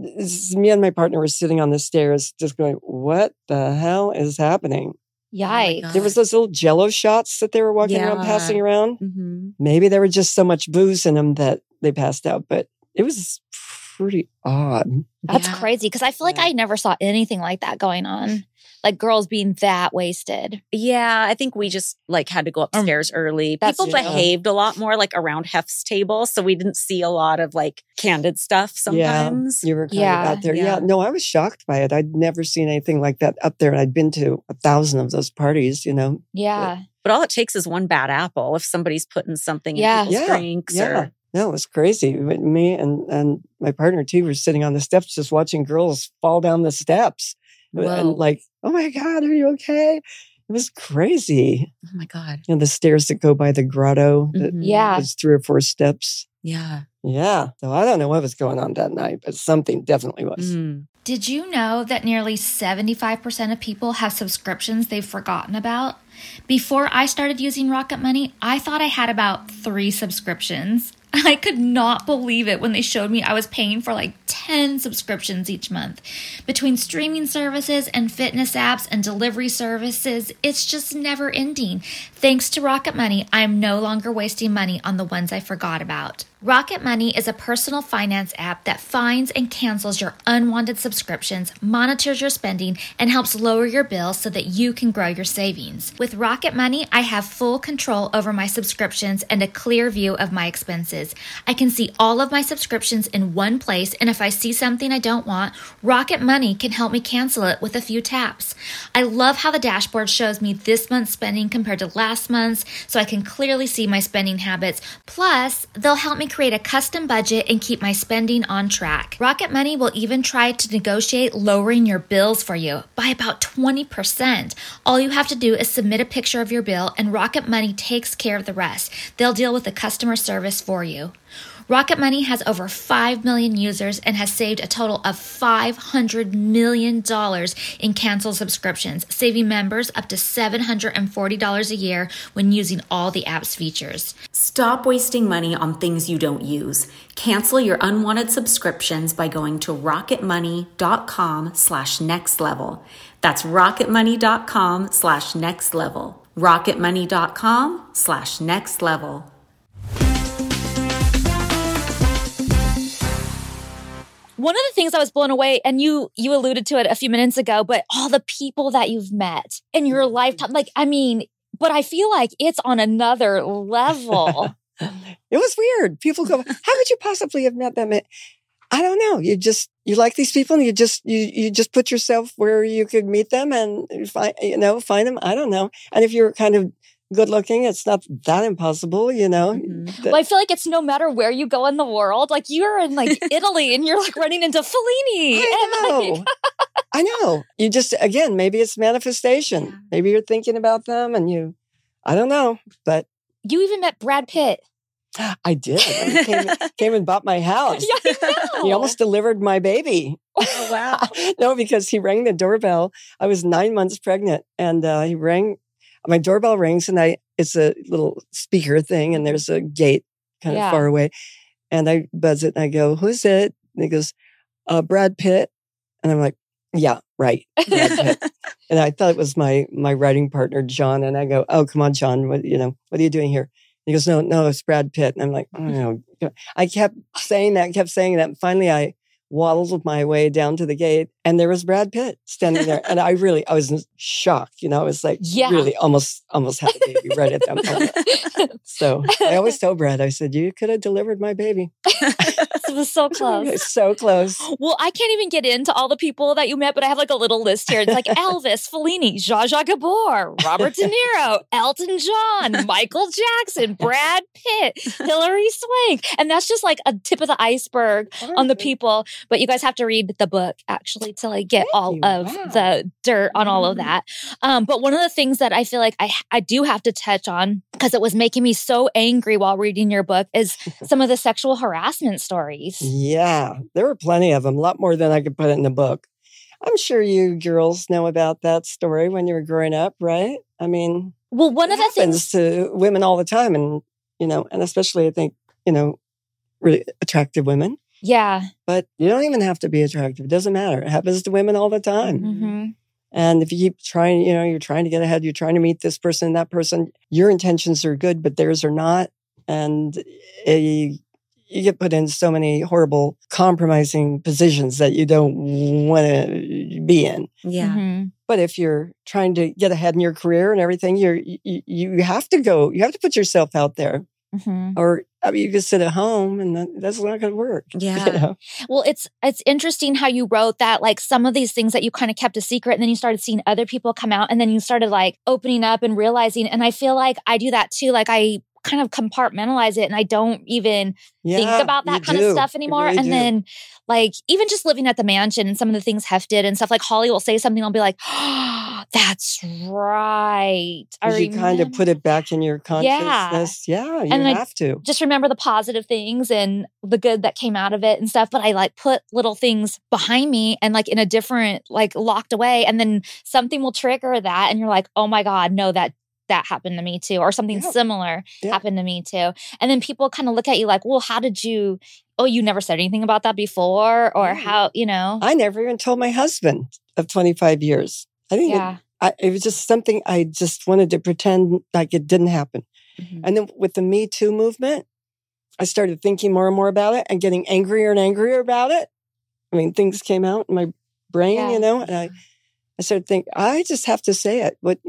Speaker 3: me and my partner were sitting on the stairs just going, what the hell is happening?
Speaker 2: Yikes.
Speaker 1: Oh
Speaker 3: there was those little Jell-O shots that they were walking around, passing around.
Speaker 1: Mm-hmm.
Speaker 3: Maybe there were just so much booze in them that they passed out, but it was pretty odd.
Speaker 2: That's crazy, because I feel like I never saw anything like that going on. Like girls being that wasted.
Speaker 1: Yeah, I think we just had to go upstairs early. People behaved a lot more around Hef's table, so we didn't see a lot of candid stuff sometimes.
Speaker 3: Yeah, you were kind of out there. Yeah, no, I was shocked by it. I'd never seen anything like that up there, and I'd been to 1,000 of those parties,
Speaker 2: Yeah.
Speaker 1: But all it takes is one bad apple if somebody's putting something in people's drinks.
Speaker 3: Yeah. No, it was crazy. Me and my partner too were sitting on the steps just watching girls fall down the steps.
Speaker 1: Whoa.
Speaker 3: And oh my God, are you okay? It was crazy.
Speaker 1: Oh my God.
Speaker 3: The stairs that go by the grotto.
Speaker 1: Mm-hmm.
Speaker 3: There's 3 or 4 steps.
Speaker 1: Yeah.
Speaker 3: Yeah. So I don't know what was going on that night, but something definitely was.
Speaker 1: Mm.
Speaker 4: Did you know that nearly 75% of people have subscriptions they've forgotten about? Before I started using Rocket Money, I thought I had about 3 subscriptions. I could not believe it when they showed me I was paying for 10 subscriptions each month. Between streaming services and fitness apps and delivery services, it's just never ending. Thanks to Rocket Money, I'm no longer wasting money on the ones I forgot about. Rocket Money is a personal finance app that finds and cancels your unwanted subscriptions, monitors your spending, and helps lower your bills so that you can grow your savings. With Rocket Money, I have full control over my subscriptions and a clear view of my expenses. I can see all of my subscriptions in one place, and if I see something I don't want, Rocket Money can help me cancel it with a few taps. I love how the dashboard shows me this month's spending compared to last month's, so I can clearly see my spending habits. Plus, they'll help me create a custom budget and keep my spending on track. Rocket Money will even try to negotiate lowering your bills for you by about 20%. All you have to do is submit a picture of your bill, and Rocket Money takes care of the rest. They'll deal with the customer service for you. Rocket Money has over 5 million users and has saved a total of $500 million in canceled subscriptions, saving members up to $740 a year when using all the app's features.
Speaker 5: Stop wasting money on things you don't use. Cancel your unwanted subscriptions by going to rocketmoney.com/nextlevel. That's rocketmoney.com/nextlevel. rocketmoney.com/nextlevel.
Speaker 2: One of the things I was blown away, and you alluded to it a few minutes ago, but all the people that you've met in your lifetime, but I feel like it's on another level.
Speaker 3: It was weird. People go, how could you possibly have met them? I don't know. You like these people and you just put yourself where you could meet them and find them. I don't know. And if you're kind of good looking. It's not that impossible, you know.
Speaker 1: Mhm.
Speaker 2: Well, I feel like it's no matter where you go in the world. Like you're in like Italy and you're like running into Fellini.
Speaker 3: I know. You just, again, maybe it's manifestation.
Speaker 1: Yeah.
Speaker 3: Maybe you're thinking about them and I don't know, but
Speaker 2: You even met Brad Pitt.
Speaker 3: I did. He came and bought my house.
Speaker 2: Yeah, I know.
Speaker 3: He almost delivered my baby.
Speaker 1: Oh, wow.
Speaker 3: No, because he rang the doorbell. I was 9 months pregnant and he rang. My doorbell rings and it's a little speaker thing and there's a gate kind of far away. And I buzz it and I go, who's it? And he goes, Brad Pitt. And I'm like, yeah, right. Brad Pitt. And I thought it was my writing partner, John. And I go, oh, come on, John. What are you doing here? He goes, no, it's Brad Pitt. And I'm like, oh, no. I kept saying that. And finally I waddled my way down to the gate and there was Brad Pitt standing there. And I was shocked. I was like, really almost had a baby right at that moment. So I always tell Brad, I said, you could have delivered my baby.
Speaker 2: It was so close.
Speaker 3: It's so close.
Speaker 2: Well, I can't even get into all the people that you met, but I have like a little list here. It's like Elvis, Fellini, Zsa Zsa Gabor, Robert De Niro, Elton John, Michael Jackson, Brad Pitt, Hilary Swank. And that's just like a tip of the iceberg on the people. But you guys have to read the book actually to like get the dirt on all of that. But one of the things that I feel like I do have to touch on because it was making me so angry while reading your book is some of the sexual harassment stories.
Speaker 3: Yeah, there were plenty of them, a lot more than I could put in the book. I'm sure you girls know about that story when you were growing up, right? I mean,
Speaker 2: well, one of the things
Speaker 3: to women all the time, and and especially I think really attractive women.
Speaker 2: Yeah,
Speaker 3: but you don't even have to be attractive. It doesn't matter. It happens to women all the time.
Speaker 2: Mm-hmm.
Speaker 3: And if you keep trying, you're trying to get ahead, you're trying to meet this person and that person, your intentions are good, but theirs are not, and you get put in so many horrible, compromising positions that you don't want to be in.
Speaker 1: Yeah.
Speaker 2: Mm-hmm.
Speaker 3: But if you're trying to get ahead in your career and everything, you have to go. You have to put yourself out there.
Speaker 2: Mm-hmm.
Speaker 3: Or you can sit at home and that's not going to work.
Speaker 1: Yeah.
Speaker 2: Well, it's interesting how you wrote that, like some of these things that you kind of kept a secret and then you started seeing other people come out and then you started like opening up and realizing. And I feel like I do that too. Like I kind of compartmentalize it and I don't even think about that kind of stuff anymore.
Speaker 3: Really
Speaker 2: and then like even just living at the mansion and some of the things Hef did and stuff, like Holly will say something, I'll be like, oh, that's right.
Speaker 3: You kind of put it back in your consciousness. Yeah, you have to.
Speaker 2: Just remember the positive things and the good that came out of it and stuff. But I like put little things behind me and like in a different, like locked away. And then something will trigger that. And you're like, oh my God, no, that happened to me too. Or something similar happened to me too. And then people kind of look at you like, well, how did you, you never said anything about that before? Or how,
Speaker 3: I never even told my husband of 25 years. I think it was just something I just wanted to pretend like it didn't happen. Mm-hmm. And then with the Me Too movement, I started thinking more and more about it and getting angrier and angrier about it. I mean, things came out in my brain, and I started thinking, I just have to say it. But,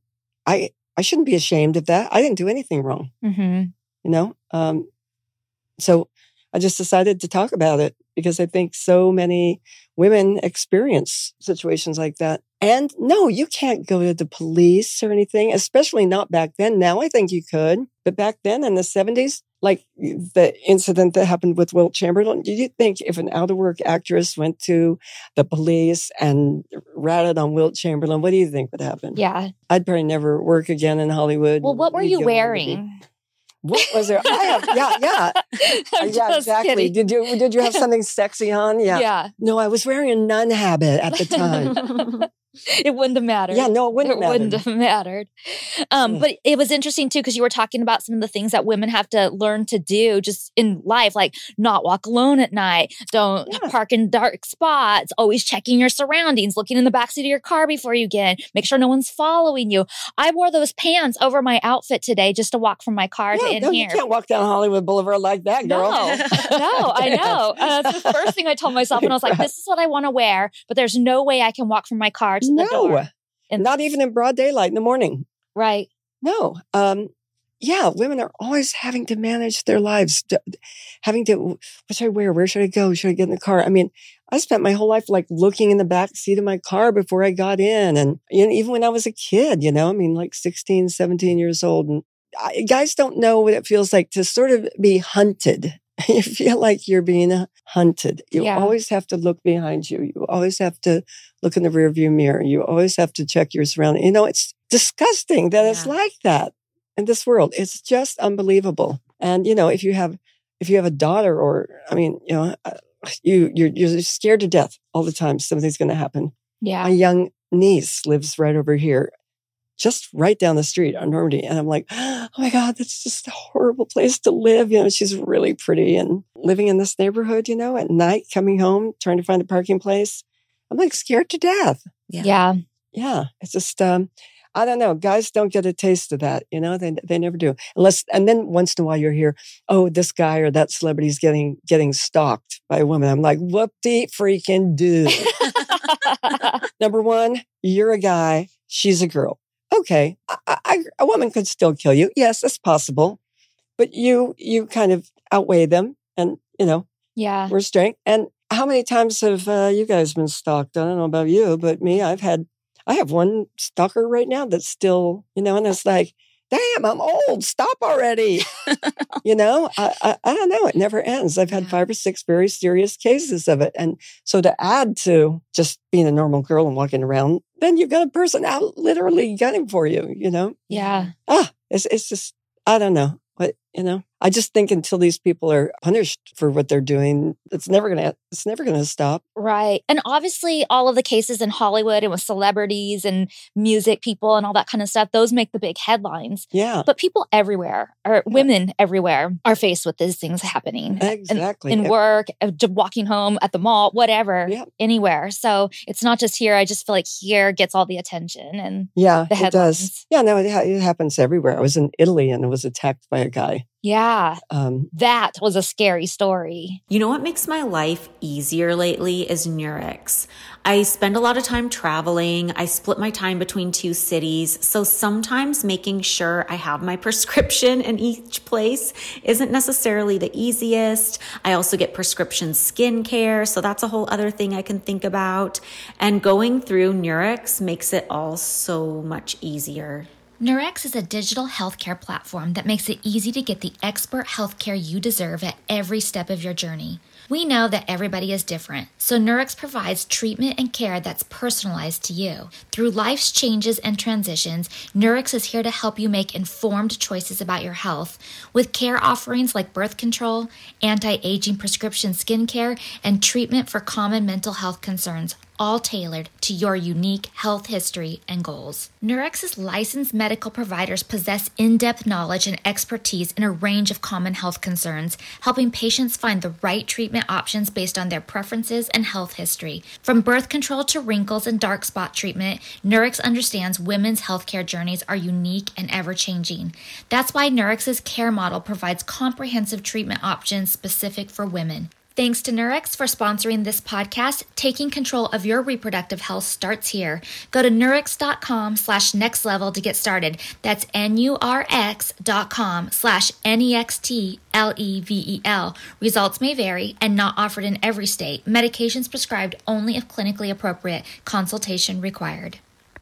Speaker 3: I shouldn't be ashamed of that. I didn't do anything wrong.
Speaker 2: Mm-hmm.
Speaker 3: So I just decided to talk about it because I think so many women experience situations like that. And no, you can't go to the police or anything, especially not back then. Now I think you could. But back then in the 70s, like the incident that happened with Wilt Chamberlain, do you think if an out-of-work actress went to the police and ratted on Wilt Chamberlain, what do you think would happen?
Speaker 2: Yeah.
Speaker 3: I'd probably never work again in Hollywood.
Speaker 2: Well, what were you wearing?
Speaker 3: What was there? Yeah, exactly. Kidding. Did you have something sexy on? Yeah. No, I was wearing a nun habit at the time.
Speaker 2: It wouldn't have mattered.
Speaker 3: Yeah, no, it wouldn't
Speaker 2: have mattered. But it was interesting too, because you were talking about some of the things that women have to learn to do just in life, like not walk alone at night, don't park in dark spots, always checking your surroundings, looking in the backseat of your car before you get in, make sure no one's following you. I wore those pants over my outfit today just to walk from my car to in here.
Speaker 3: You can't walk down Hollywood Boulevard like that, girl.
Speaker 2: No, I know. That's the first thing I told myself, and I was like, this is what I want to wear, but there's no way I can walk from my car to the door.
Speaker 3: Not even in broad daylight in the morning.
Speaker 2: Right.
Speaker 3: No. yeah, women are always having to manage their lives, having to, what should I wear? Where should I go? Should I get in the car? I mean, I spent my whole life like looking in the back seat of my car before I got in. And even when I was a kid, I mean, like 16, 17 years old. And guys don't know what it feels like to sort of be hunted. You feel like you're being hunted. You always have to look behind you. You always have to look in the rearview mirror. You always have to check your surroundings. It's disgusting that it's like that in this world. It's just unbelievable. And, if you have a daughter or, I mean, you're scared to death all the time. Something's going to happen.
Speaker 2: Yeah.
Speaker 3: My young niece lives right over here, just right down the street on Normandy. And I'm like, oh my God, that's just a horrible place to live. She's really pretty and living in this neighborhood, at night, coming home, trying to find a parking place. I'm like scared to death.
Speaker 2: Yeah.
Speaker 3: Yeah. It's just, I don't know. Guys don't get a taste of that. They never do. And then once in a while you're here, oh, this guy or that celebrity's getting stalked by a woman. I'm like, whoop-de freaking do. Number one, you're a guy. She's a girl. Okay. A woman could still kill you. Yes, that's possible. But you kind of outweigh them and, we're straight. And how many times have you guys been stalked? I don't know about you, but me, I have one stalker right now that's still, and it's like, damn, I'm old. Stop already. I don't know. It never ends. I've had 5 or 6 very serious cases of it. And so to add to just being a normal girl and walking around, then you've got a person out literally gunning for you,
Speaker 2: Yeah.
Speaker 3: It's just, I don't know. But, I just think until these people are punished for what they're doing, it's never going to stop.
Speaker 2: Right. And obviously all of the cases in Hollywood and with celebrities and music people and all that kind of stuff, those make the big headlines.
Speaker 3: Yeah.
Speaker 2: But people everywhere, or women everywhere, are faced with these things happening.
Speaker 3: Exactly.
Speaker 2: In work, walking home, at the mall, whatever, anywhere. So it's not just here. I just feel like here gets all the attention and the headlines.
Speaker 3: It does. Yeah, no, it happens everywhere. I was in Italy and I was attacked by a guy.
Speaker 2: Yeah. That was a scary story.
Speaker 5: You know what makes my life easier lately is Nurx. I spend a lot of time traveling. I split my time between 2 cities. So sometimes making sure I have my prescription in each place isn't necessarily the easiest. I also get prescription skincare. So that's a whole other thing I can think about. And going through Nurx makes it all so much easier.
Speaker 4: Nurx is a digital healthcare platform that makes it easy to get the expert healthcare you deserve at every step of your journey. We know that everybody is different, so Nurx provides treatment and care that's personalized to you. Through life's changes and transitions, Nurx is here to help you make informed choices about your health, with care offerings like birth control, anti-aging prescription skincare, and treatment for common mental health concerns, all tailored to your unique health history and goals. Nurx's licensed medical providers possess in-depth knowledge and expertise in a range of common health concerns, helping patients find the right treatment options based on their preferences and health history. From birth control to wrinkles and dark spot treatment, Nurx understands women's healthcare journeys are unique and ever-changing. That's why Nurx's care model provides comprehensive treatment options specific for women. Thanks to Nurx for sponsoring this podcast. Taking control of your reproductive health starts here. Go to nurx.com/nextlevel to get started. That's nurx.com/nextlevel. Results may vary and not offered in every state. Medications prescribed only if clinically appropriate. Consultation required.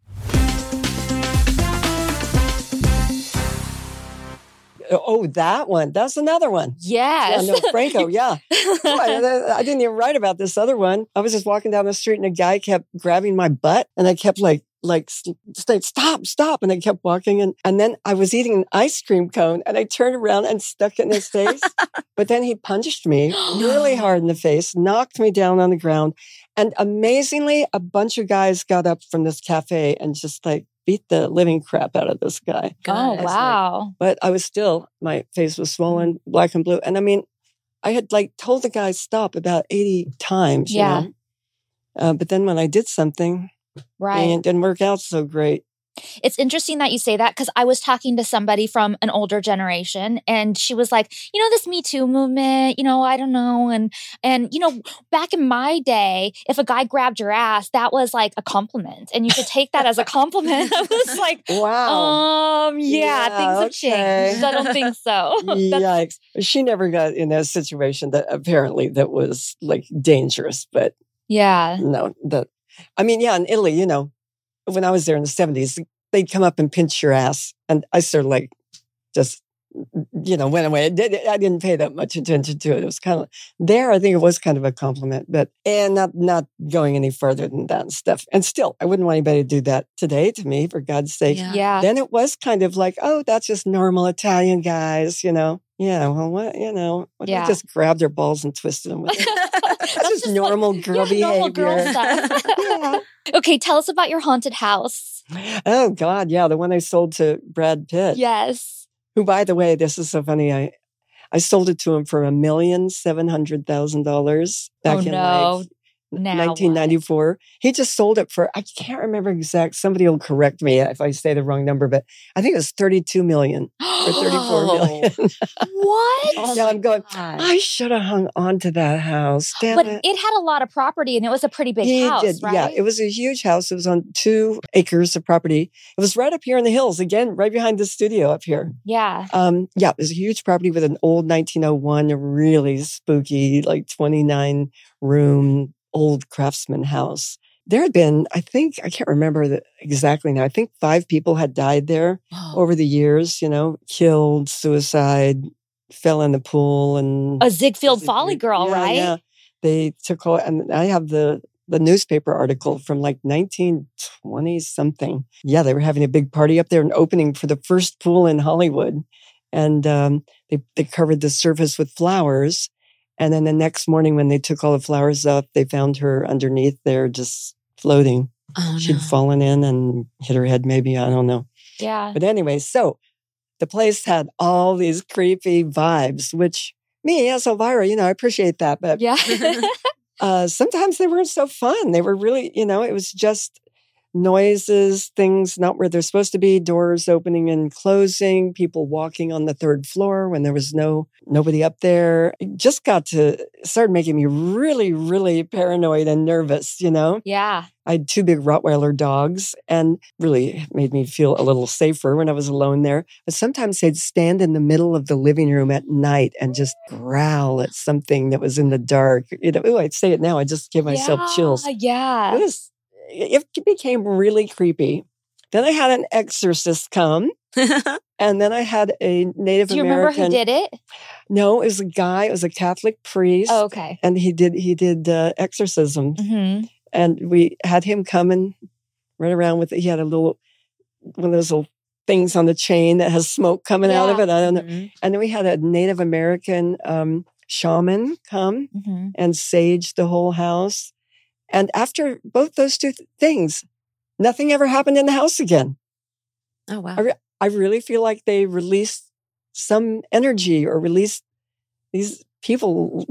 Speaker 3: Oh, that one. That's another one.
Speaker 2: Yes.
Speaker 3: Yeah, no, Franco, yeah. I didn't even write about this other one. I was just walking down the street and a guy kept grabbing my butt and I kept like saying, stop. And I kept walking. And then I was eating an ice cream cone and I turned around and stuck it in his face. But then he punched me really hard in the face, knocked me down on the ground. And amazingly, a bunch of guys got up from this cafe and just like beat the living crap out of this guy.
Speaker 2: Oh, wow.
Speaker 3: But I was still, my face was swollen, black and blue. And I mean, I had like told the guy stop about 80 times. You know? But then when I did something, it didn't work out so great.
Speaker 2: It's interesting that you say that because I was talking to somebody from an older generation and she was like, this Me Too movement, I don't know. And back in my day, if a guy grabbed your ass, that was like a compliment and you should take that as a compliment. I was like,
Speaker 3: wow.
Speaker 2: Yeah, things have changed. I don't think so.
Speaker 3: Yikes. She never got in a situation that apparently that was like dangerous, but
Speaker 2: yeah.
Speaker 3: No, in Italy, when I was there in the 70s, they'd come up and pinch your ass. And I sort of like just, went away. I didn't pay that much attention to it. It was kind of there. I think it was kind of a compliment, and not going any further than that and stuff. And still, I wouldn't want anybody to do that today to me, for God's sake.
Speaker 2: Yeah.
Speaker 3: Then it was kind of like, oh, that's just normal Italian guys, Yeah, well, what, I just grabbed their balls and twisted them with it. That's just normal girl behavior.
Speaker 2: Normal girl stuff.
Speaker 3: Yeah.
Speaker 2: Okay, tell us about your haunted house.
Speaker 3: Oh, God, yeah, the one I sold to Brad Pitt.
Speaker 2: Yes.
Speaker 3: Who, by the way, this is so funny. I sold it to him for $1,700,000 back in 1994. He just sold it for, I can't remember exact. Somebody will correct me if I say the wrong number, but I think it was $32 million or $34 million.
Speaker 2: What?
Speaker 3: Now I'm going, I should have hung on to that house. Damn
Speaker 2: but
Speaker 3: it.
Speaker 2: It had a lot of property and it was a pretty big house, right?
Speaker 3: Yeah, it was a huge house. It was on 2 acres of property. It was right up here in the hills, again, right behind the studio up here.
Speaker 2: Yeah.
Speaker 3: It was a huge property with an old 1901, a really spooky, like 29 room, old craftsman house. There had been, I think, I can't remember exactly now. I think 5 people had died there over the years, killed, suicide, fell in the pool. And
Speaker 2: a Ziegfeld Folly girl, right?
Speaker 3: Yeah. They took all, and I have the newspaper article from like 1920 something. Yeah, they were having a big party up there and opening for the first pool in Hollywood. And they covered the surface with flowers. And then the next morning when they took all the flowers up, they found her underneath there just floating.
Speaker 5: Oh,
Speaker 3: She'd fallen in and hit her head maybe. I don't know.
Speaker 2: Yeah.
Speaker 3: But anyway, so the place had all these creepy vibes, which me as Elvira, I appreciate that. But
Speaker 2: yeah.
Speaker 3: Sometimes they weren't so fun. They were really, it was just noises, things not where they're supposed to be, doors opening and closing, people walking on the 3rd floor when there was nobody up there. It just started making me really, really paranoid and nervous,
Speaker 2: Yeah.
Speaker 3: I had 2 big Rottweiler dogs and really made me feel a little safer when I was alone there. But sometimes they'd stand in the middle of the living room at night and just growl at something that was in the dark. I'd say it now. I just give myself chills.
Speaker 2: Yeah.
Speaker 3: It became really creepy. Then I had an exorcist come, and then I had a Native American.
Speaker 2: Do you remember who did it?
Speaker 3: No, it was a guy. It was a Catholic priest.
Speaker 2: Oh, okay.
Speaker 3: And he did exorcism, and we had him come and run around with it. He had one of those little things on the chain that has smoke coming out of it. I don't know. And then we had a Native American shaman come and sage the whole house. And after both those 2 things, nothing ever happened in the house again.
Speaker 5: Oh, wow.
Speaker 3: I really feel like they released some energy or released these people,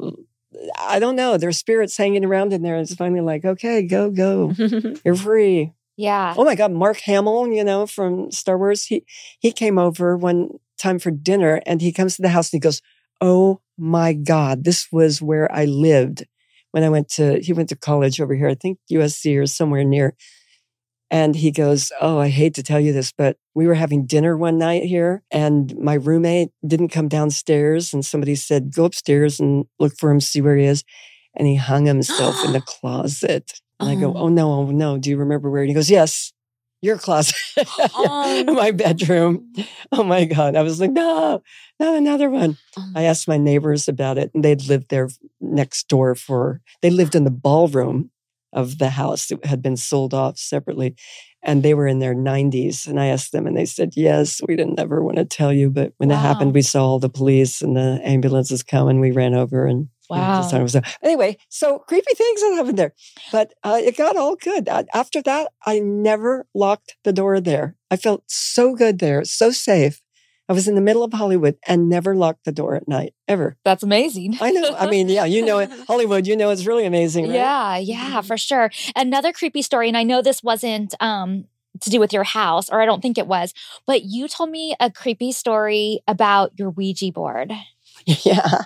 Speaker 3: I don't know, their spirits hanging around in there. And it's finally like, okay, go. You're free.
Speaker 2: Yeah.
Speaker 3: Oh my God, Mark Hamill, from Star Wars, he came over one time for dinner and he comes to the house and he goes, oh my God, this was where I lived. When he went to college over here, I think USC or somewhere near. And he goes, oh, I hate to tell you this, but we were having dinner one night here and my roommate didn't come downstairs. And somebody said, go upstairs and look for him, see where he is. And he hung himself in the closet. And I go, oh no. Do you remember where? And he goes, yes, your closet, my bedroom. Oh my God. I was like, no, not another one. I asked my neighbors about it and they'd lived there next door they lived in the ballroom of the house that had been sold off separately. And they were in their 90s. And I asked them and they said, yes, we didn't ever want to tell you. But when it happened, we saw all the police and the ambulances come and we ran over and anyway, so creepy things that happened there. But it got all good. After that, I never locked the door there. I felt so good there, so safe. I was in the middle of Hollywood and never locked the door at night, ever.
Speaker 2: That's amazing.
Speaker 3: I know. I mean, yeah, it. Hollywood, it's really amazing, right?
Speaker 2: Yeah, for sure. Another creepy story, and I know this wasn't to do with your house, or I don't think it was, but you told me a creepy story about your Ouija board.
Speaker 3: Yeah.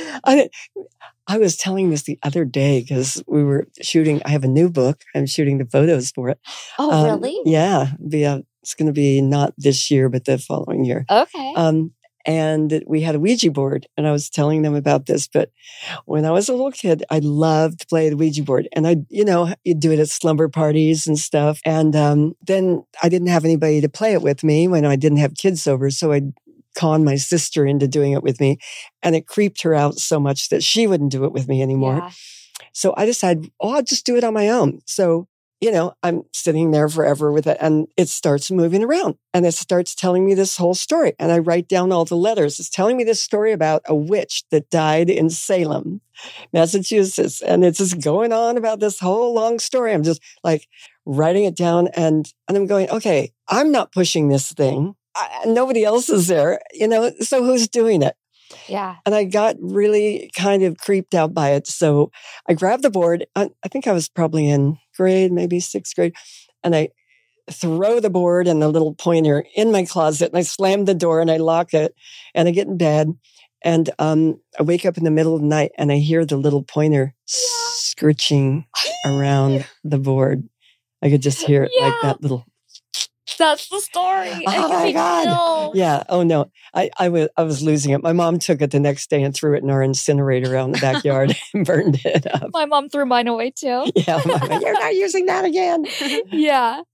Speaker 3: I was telling this the other day because we were shooting. I have a new book. I'm shooting the photos for it.
Speaker 2: Oh, really?
Speaker 3: Yeah. It's going to be not this year, but the following year.
Speaker 2: Okay.
Speaker 3: And we had a Ouija board, and I was telling them about this. But when I was a little kid, I loved to play the Ouija board. And you'd do it at slumber parties and stuff. And then I didn't have anybody to play it with me when I didn't have kids over. So I'd con my sister into doing it with me. And it creeped her out so much that she wouldn't do it with me anymore.
Speaker 2: Yeah.
Speaker 3: So I decided, I'll just do it on my own. So I'm sitting there forever with it, and it starts moving around, and it starts telling me this whole story. And I write down all the letters. It's telling me this story about a witch that died in Salem, Massachusetts. And it's just going on about this whole long story. I'm just like writing it down, and I'm going, okay, I'm not pushing this thing. Nobody else is there, so who's doing it?
Speaker 2: Yeah.
Speaker 3: And I got really kind of creeped out by it. So I grabbed the board. I think I was probably in maybe 6th grade. And I throw the board and the little pointer in my closet, and I slam the door and I lock it, and I get in bed. And I wake up in the middle of the night, and I hear the little pointer scritching around the board. I could just hear it like that little.
Speaker 2: That's the story.
Speaker 3: Oh my God. Yeah. Oh no. I was losing it. My mom took it the next day and threw it in our incinerator out in the backyard and burned it up.
Speaker 2: My mom threw mine away too.
Speaker 3: Yeah. You're not using that again.
Speaker 2: Yeah.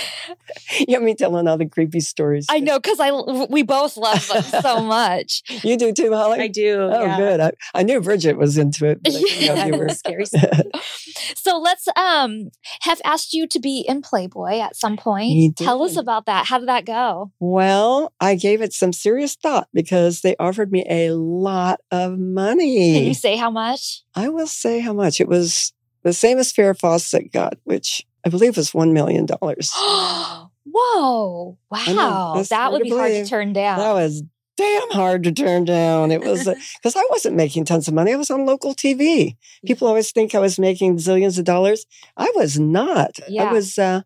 Speaker 3: You have me telling all the creepy stories.
Speaker 2: I know, because we both love them so much.
Speaker 3: You do too, Holly?
Speaker 1: I do.
Speaker 3: Oh, good. I knew Bridget was into it. But I didn't know you were.
Speaker 1: Scary.
Speaker 2: So let's have asked you to be in Playboy at some point.
Speaker 3: He did.
Speaker 2: Tell us about that. How did that go?
Speaker 3: Well, I gave it some serious thought because they offered me a lot of money.
Speaker 2: Can you say how much?
Speaker 3: I will say how much. It was the same as Farrah Fawcett got, which I believe was $1 million.
Speaker 2: Whoa. Wow. That would be hard to turn down.
Speaker 3: That was damn hard to turn down. It was because I wasn't making tons of money. I was on local TV. People always think I was making zillions of dollars. I was not.
Speaker 2: Yeah.
Speaker 3: I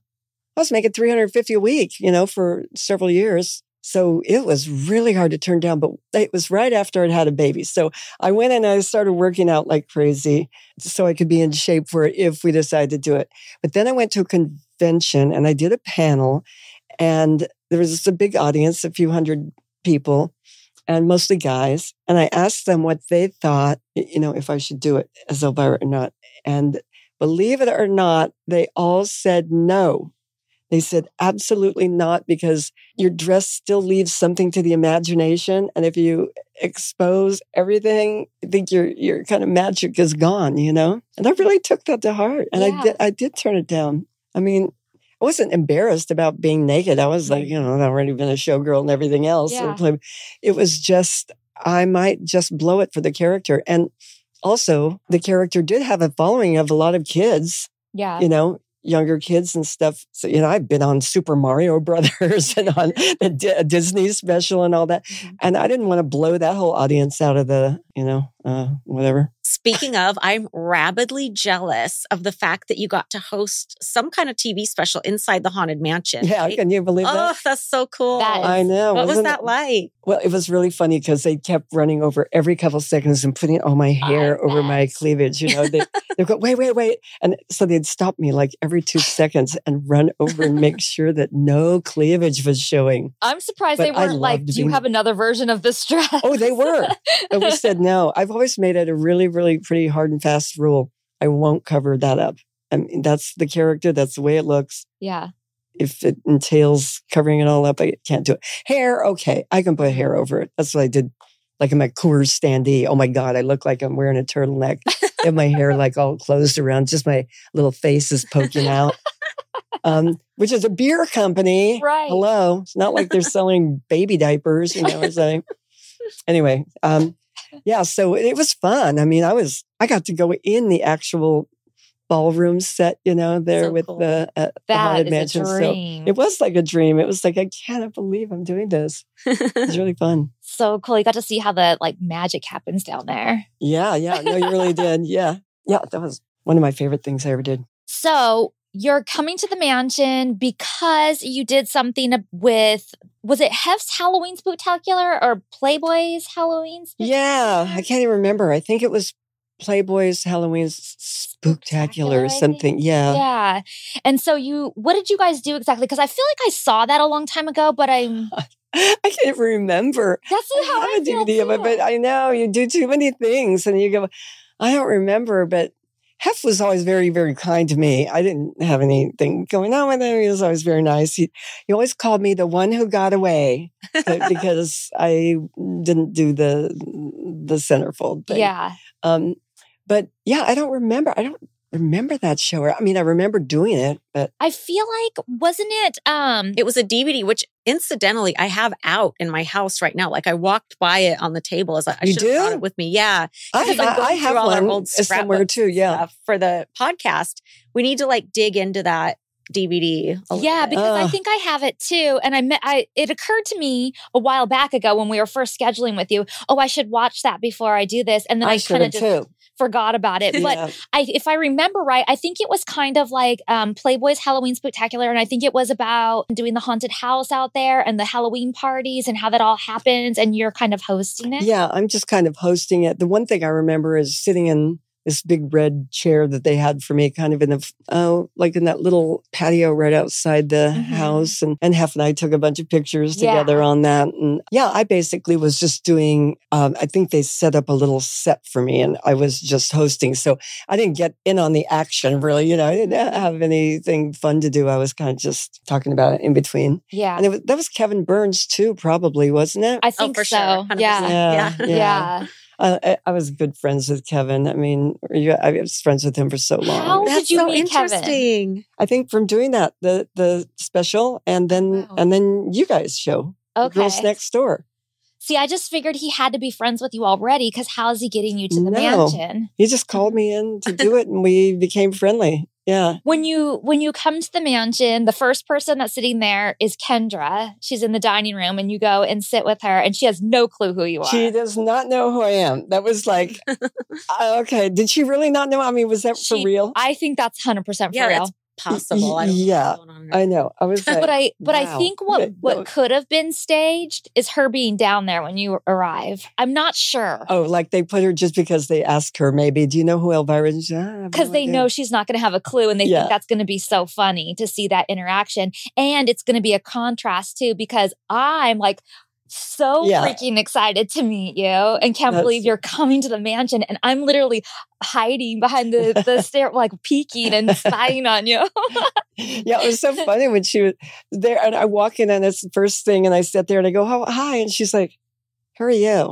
Speaker 3: was making $350 a week, for several years. So it was really hard to turn down, but it was right after I'd had a baby. So I went and I started working out like crazy so I could be in shape for it if we decided to do it. But then I went to a convention and I did a panel, and there was just a big audience, a few hundred people, and mostly guys. And I asked them what they thought, if I should do it as Elvira or not. And believe it or not, they all said no. They said absolutely not, because your dress still leaves something to the imagination. And if you expose everything, I think your kind of magic is gone, And I really took that to heart. And I did turn it down. I mean, I wasn't embarrassed about being naked. I was like, I've already been a showgirl and everything else.
Speaker 2: Yeah.
Speaker 3: It was just, I might just blow it for the character. And also, the character did have a following of a lot of kids.
Speaker 2: Yeah.
Speaker 3: Younger kids and stuff. So, I've been on Super Mario Brothers and on the Disney special and all that.
Speaker 2: Mm-hmm.
Speaker 3: And I didn't want to blow that whole audience out of the, whatever.
Speaker 1: Speaking of, I'm rabidly jealous of the fact that you got to host some kind of TV special inside the Haunted Mansion.
Speaker 3: Yeah,
Speaker 1: right?
Speaker 3: can you believe that?
Speaker 1: Oh, that's so cool.
Speaker 3: I know.
Speaker 1: What was that like?
Speaker 3: Well, it was really funny because they kept running over every couple seconds and putting all my hair over my cleavage. They'd go, wait. And so they'd stop me like every 2 seconds and run over and make sure that no cleavage was showing.
Speaker 2: I'm surprised they weren't like, do you have another version of this dress?
Speaker 3: Oh, they were. And we said no. I've always made it a really, really pretty hard and fast rule. I won't cover that up. I mean, that's the character. That's the way it looks.
Speaker 2: Yeah.
Speaker 3: If it entails covering it all up, I can't do it. Hair, okay. I can put hair over it. That's what I did. Like in my Coors standee. Oh my God, I look like I'm wearing a turtleneck. I have my hair like all closed around. Just my little face is poking out. Which is a beer company.
Speaker 2: Right.
Speaker 3: Hello. It's not like they're selling baby diapers, or something. Anyway, yeah, so it was fun. I mean, I got to go in the actual ballroom set, there
Speaker 1: So
Speaker 3: with
Speaker 1: cool.
Speaker 3: the Haunted Mansion. So it was like a dream. It was like, I cannot believe I'm doing this. It's really fun.
Speaker 2: So cool. You got to see how the magic happens down there.
Speaker 3: Yeah. No, you really did. Yeah. Yeah, that was one of my favorite things I ever did.
Speaker 2: So you're coming to the mansion because you did something with, was it Hef's Halloween Spooktacular or Playboy's Halloween Spooktacular?
Speaker 3: Yeah, I can't even remember. I think it was Playboy's Halloween Spooktacular or something. Yeah.
Speaker 2: Yeah. And so what did you guys do exactly? Because I feel like I saw that a long time ago, but I
Speaker 3: can't even remember.
Speaker 2: That's how I
Speaker 3: have a DVD of it, but I know you do too many things and you go, I don't remember, but Hef was always very, very kind to me. I didn't have anything going on with him. He was always very nice. He always called me the one who got away because I didn't do the centerfold thing.
Speaker 2: Yeah.
Speaker 3: But yeah, I don't remember that show. I mean, I remember doing it, but
Speaker 2: I feel like, wasn't it?
Speaker 1: It was a DVD, which incidentally I have out in my house right now. Like I walked by it on the table as I should have brought it with me. Yeah.
Speaker 3: I have
Speaker 1: all
Speaker 3: one
Speaker 1: our old
Speaker 3: somewhere too. Yeah.
Speaker 1: For the podcast, we need to like dig into that DVD.
Speaker 2: Yeah, because I think I have it too. And it occurred to me a while back ago when we were first scheduling with you, I should watch that before I do this. And then I kind of just forgot about it. But if I remember right, I think it was kind of like Playboy's Halloween Spooktacular. And I think it was about doing the haunted house out there and the Halloween parties and how that all happens. And you're kind of hosting it.
Speaker 3: Yeah, I'm just kind of hosting it. The one thing I remember is sitting in this big red chair that they had for me kind of in like in that little patio right outside the house. And Hef and I took a bunch of pictures together on that. And yeah, I basically was just doing, I think they set up a little set for me and I was just hosting. So I didn't get in on the action really, I didn't have anything fun to do. I was kind of just talking about it in between.
Speaker 2: Yeah.
Speaker 3: And that was Kevin Burns too, probably, wasn't it?
Speaker 2: I think
Speaker 1: for
Speaker 2: so.
Speaker 1: Sure.
Speaker 2: Yeah.
Speaker 3: I was good friends with Kevin. I mean, I was friends with him for so long.
Speaker 2: How did you meet Kevin?
Speaker 3: I think from doing that, the special, and then you guys show Girls Next Door.
Speaker 2: See, I just figured he had to be friends with you already because how is he getting you to the mansion?
Speaker 3: He just called me in to do it, and we became friendly. Yeah.
Speaker 2: When you come to the mansion, the first person that's sitting there is Kendra. She's in the dining room and you go and sit with her and she has no clue who you are.
Speaker 3: She does not know who I am. That was like, okay. Did she really not know? I mean, was that for real?
Speaker 2: I think that's 100% for real.
Speaker 1: That's possible. I don't know what's going on.
Speaker 3: I know. I was like,
Speaker 2: but I think what could have been staged is her being down there when you arrive. I'm not sure.
Speaker 3: Oh, like they put her just because they asked her maybe, do you know who Elvira is?
Speaker 2: Because they know she's not going to have a clue and they think that's going to be so funny to see that interaction. And it's going to be a contrast too because I'm like so freaking excited to meet you and can't believe you're coming to the mansion and I'm literally hiding behind the stair, like peeking and spying on you.
Speaker 3: Yeah, it was so funny when she was there and I walk in and it's the first thing and I sit there and I go, oh, hi. And she's like, who are you?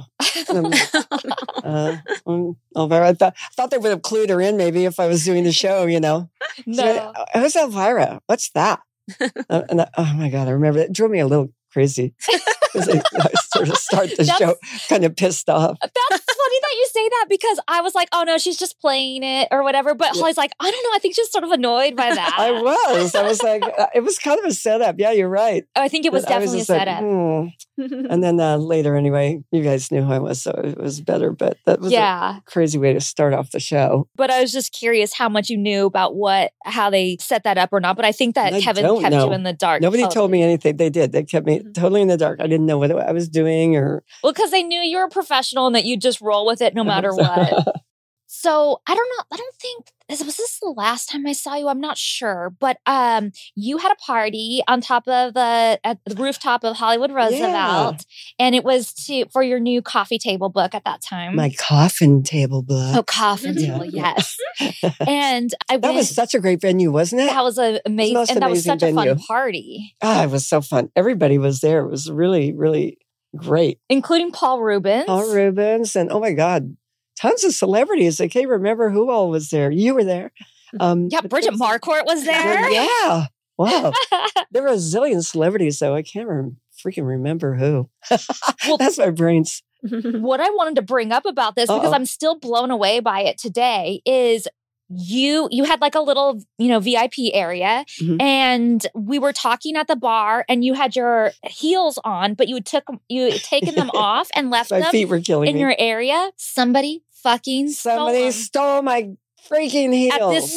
Speaker 3: Elvira. I thought they would have clued her in maybe if I was doing the show,
Speaker 2: No.
Speaker 3: So, who's Elvira? What's that? Oh my God, I remember it. It drove me a little crazy. I sort of start the show kind of pissed off.
Speaker 2: That's funny that you say that because I was like, oh no, she's just playing it or whatever. But Holly's like, I don't know. I think she's sort of annoyed by that.
Speaker 3: I was like, it was kind of a setup. Yeah, you're right.
Speaker 2: I think it was definitely a setup.
Speaker 3: And then later, anyway, you guys knew who I was, so it was better. But that was a crazy way to start off the show.
Speaker 2: But I was just curious how much you knew about how they set that up or not. But I think that Kevin kept you in the dark.
Speaker 3: Nobody told me anything. They did. They kept me totally in the dark. I didn't know what I was doing or...
Speaker 2: Well, because they knew you were a professional and that you'd just roll with it no matter what. So I don't know. I don't think, was this the last time I saw you? I'm not sure. But you had a party on top of at the rooftop of Hollywood Roosevelt. And it was for your new coffee table book at that time.
Speaker 3: My coffin table book.
Speaker 2: Oh, coffin table, yes. And
Speaker 3: that was such a great venue, wasn't it?
Speaker 2: That was amazing. And that was such a fun party.
Speaker 3: It was so fun. Everybody was there. It was really, really great.
Speaker 2: Including Paul Rubens. And
Speaker 3: oh my God. Tons of celebrities. I can't remember who all was there. You were there.
Speaker 2: Bridget Marquardt was there.
Speaker 3: Yeah. Wow. There were a zillion celebrities, though. I can't freaking remember who. Well, that's my brains.
Speaker 2: What I wanted to bring up about this, because I'm still blown away by it today, is you had like a little, VIP area and we were talking at the bar and you had your heels on, but you had taken them off and left
Speaker 3: my
Speaker 2: them
Speaker 3: feet were killing
Speaker 2: in
Speaker 3: me.
Speaker 2: Your area. Somebody
Speaker 3: stole my freaking heels.
Speaker 2: At this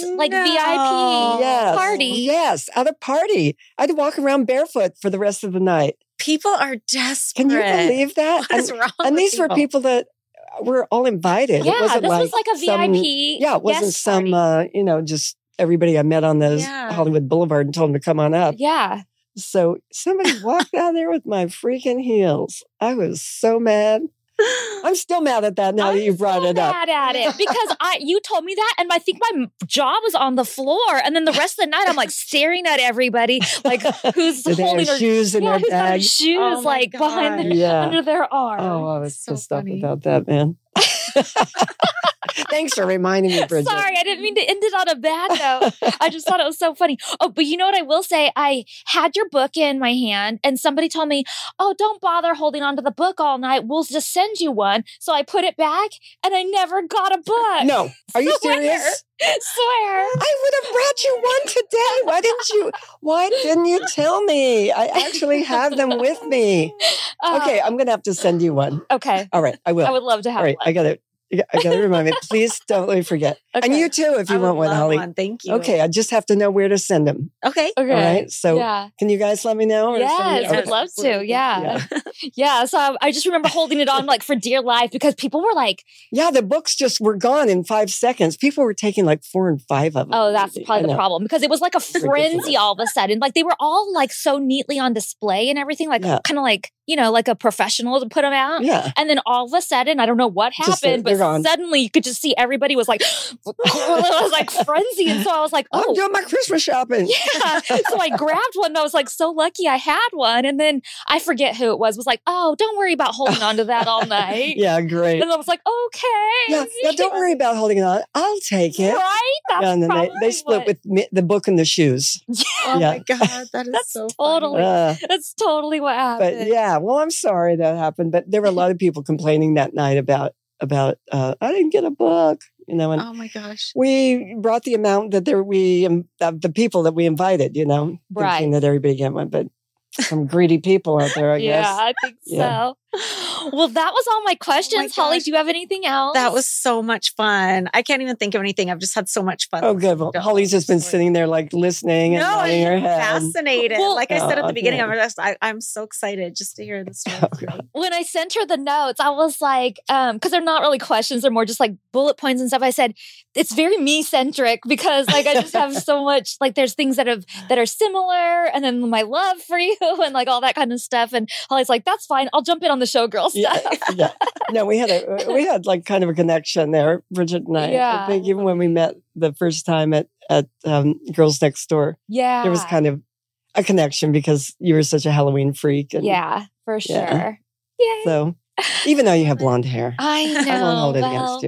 Speaker 2: VIP party.
Speaker 3: Yes, at a party. I'd walk around barefoot for the rest of the night.
Speaker 1: People are desperate.
Speaker 3: Can you believe that?
Speaker 1: What is wrong
Speaker 3: and
Speaker 1: with
Speaker 3: these were people that were all invited.
Speaker 2: Yeah,
Speaker 3: it wasn't
Speaker 2: this was like a VIP.
Speaker 3: Yeah, it wasn't
Speaker 2: guest
Speaker 3: some,
Speaker 2: party.
Speaker 3: just everybody I met on the Hollywood Boulevard and told them to come on up.
Speaker 2: Yeah.
Speaker 3: So somebody walked out there with my freaking heels. I was so mad. I'm still mad at that now that you brought it up.
Speaker 2: I'm mad at it because you told me that, and I think my jaw was on the floor. And then the rest of the night, I'm like staring at everybody, like who's holding their
Speaker 3: shoes in their bag,
Speaker 2: shoes behind under their arm.
Speaker 3: Oh, I was so pissed off about that, man. Thanks for reminding me, Bridget.
Speaker 2: Sorry, I didn't mean to end it on a bad note. I just thought it was so funny. Oh, but you know what I will say? I had your book in my hand and somebody told me, oh, don't bother holding on to the book all night. We'll just send you one. So I put it back and I never got a book.
Speaker 3: No. Are you serious?
Speaker 2: Swear.
Speaker 3: I would have brought you one today. Why didn't you tell me? I actually have them with me. Okay, I'm going to have to send you one.
Speaker 2: Okay.
Speaker 3: All right, I will.
Speaker 2: I would love to have
Speaker 3: one. All right, I got to remind me. Please don't let me forget.
Speaker 2: Okay.
Speaker 3: And you too, if you want one, Holly.
Speaker 1: Thank you.
Speaker 3: Okay, I just have to know where to send them.
Speaker 1: Okay.
Speaker 3: All right. So can you guys let me know?
Speaker 2: Yes, I'd love to. Yeah. So I just remember holding it on for dear life because people were like,
Speaker 3: yeah, the books just were gone in 5 seconds. People were taking 4 and 5 of them.
Speaker 2: Oh, that's probably the problem because it was like a frenzy all of a sudden. Like they were all so neatly on display and everything, kind of like a professional to put them out.
Speaker 3: Yeah.
Speaker 2: And then all of a sudden, I don't know what happened, but suddenly you could just see everybody was it was frenzy. And so I was like, oh.
Speaker 3: I'm doing my Christmas shopping.
Speaker 2: Yeah. So I grabbed one and I was so lucky I had one. And then I forget who it was like, oh, don't worry about holding on to that all night.
Speaker 3: Yeah, great.
Speaker 2: And I was like, okay.
Speaker 3: Yeah, don't worry about holding it on. I'll take it.
Speaker 2: Right? That's
Speaker 3: and then they split with the book and the shoes.
Speaker 2: Yeah.
Speaker 1: Oh my God, that is so
Speaker 2: totally. That's totally what happened.
Speaker 3: But yeah, well, I'm sorry that happened. But there were a lot of people complaining that night about I didn't get a book. And
Speaker 1: oh my gosh,
Speaker 3: we brought the amount that the people that we invited, thinking that everybody get one, but some greedy people out there, I guess.
Speaker 2: Yeah, I think so. Well, that was all my questions. Holly, do you have anything else?
Speaker 1: That was so much fun. I can't even think of anything. I've just had so much fun.
Speaker 3: Oh, good. Well, Holly's just been sitting there listening and nodding her head.
Speaker 1: Fascinated. Like I said at the beginning, I'm so excited just to hear the story.
Speaker 2: When I sent her the notes, I was like, because they're not really questions, they're more just bullet points and stuff. I said, it's very me-centric because I just have so much, there's things that are similar and then my love for you and all that kind of stuff. And Holly's like, that's fine. I'll jump in on the showgirl stuff.
Speaker 3: Yeah. No, we had kind of a connection there, Bridget and I.
Speaker 2: Yeah.
Speaker 3: I think even when we met the first time at Girls Next Door, there was kind of a connection because you were such a Halloween freak. And,
Speaker 2: yeah, for sure.
Speaker 3: Yeah. So even though you have blonde hair,
Speaker 2: I know.
Speaker 3: I won't hold it against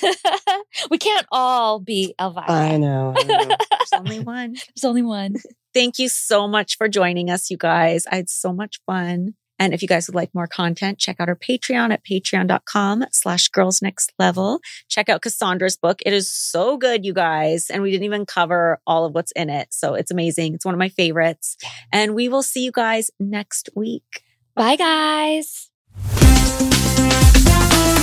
Speaker 3: you.
Speaker 2: We can't all be Elvira.
Speaker 3: I know.
Speaker 1: There's only one.
Speaker 2: There's only one.
Speaker 1: Thank you so much for joining us, you guys. I had so much fun. And if you guys would like more content, check out our Patreon at patreon.com/girlsnextlevel. Check out Cassandra's book. It is so good, you guys. And we didn't even cover all of what's in it. So it's amazing. It's one of my favorites. And we will see you guys next week.
Speaker 2: Bye, guys.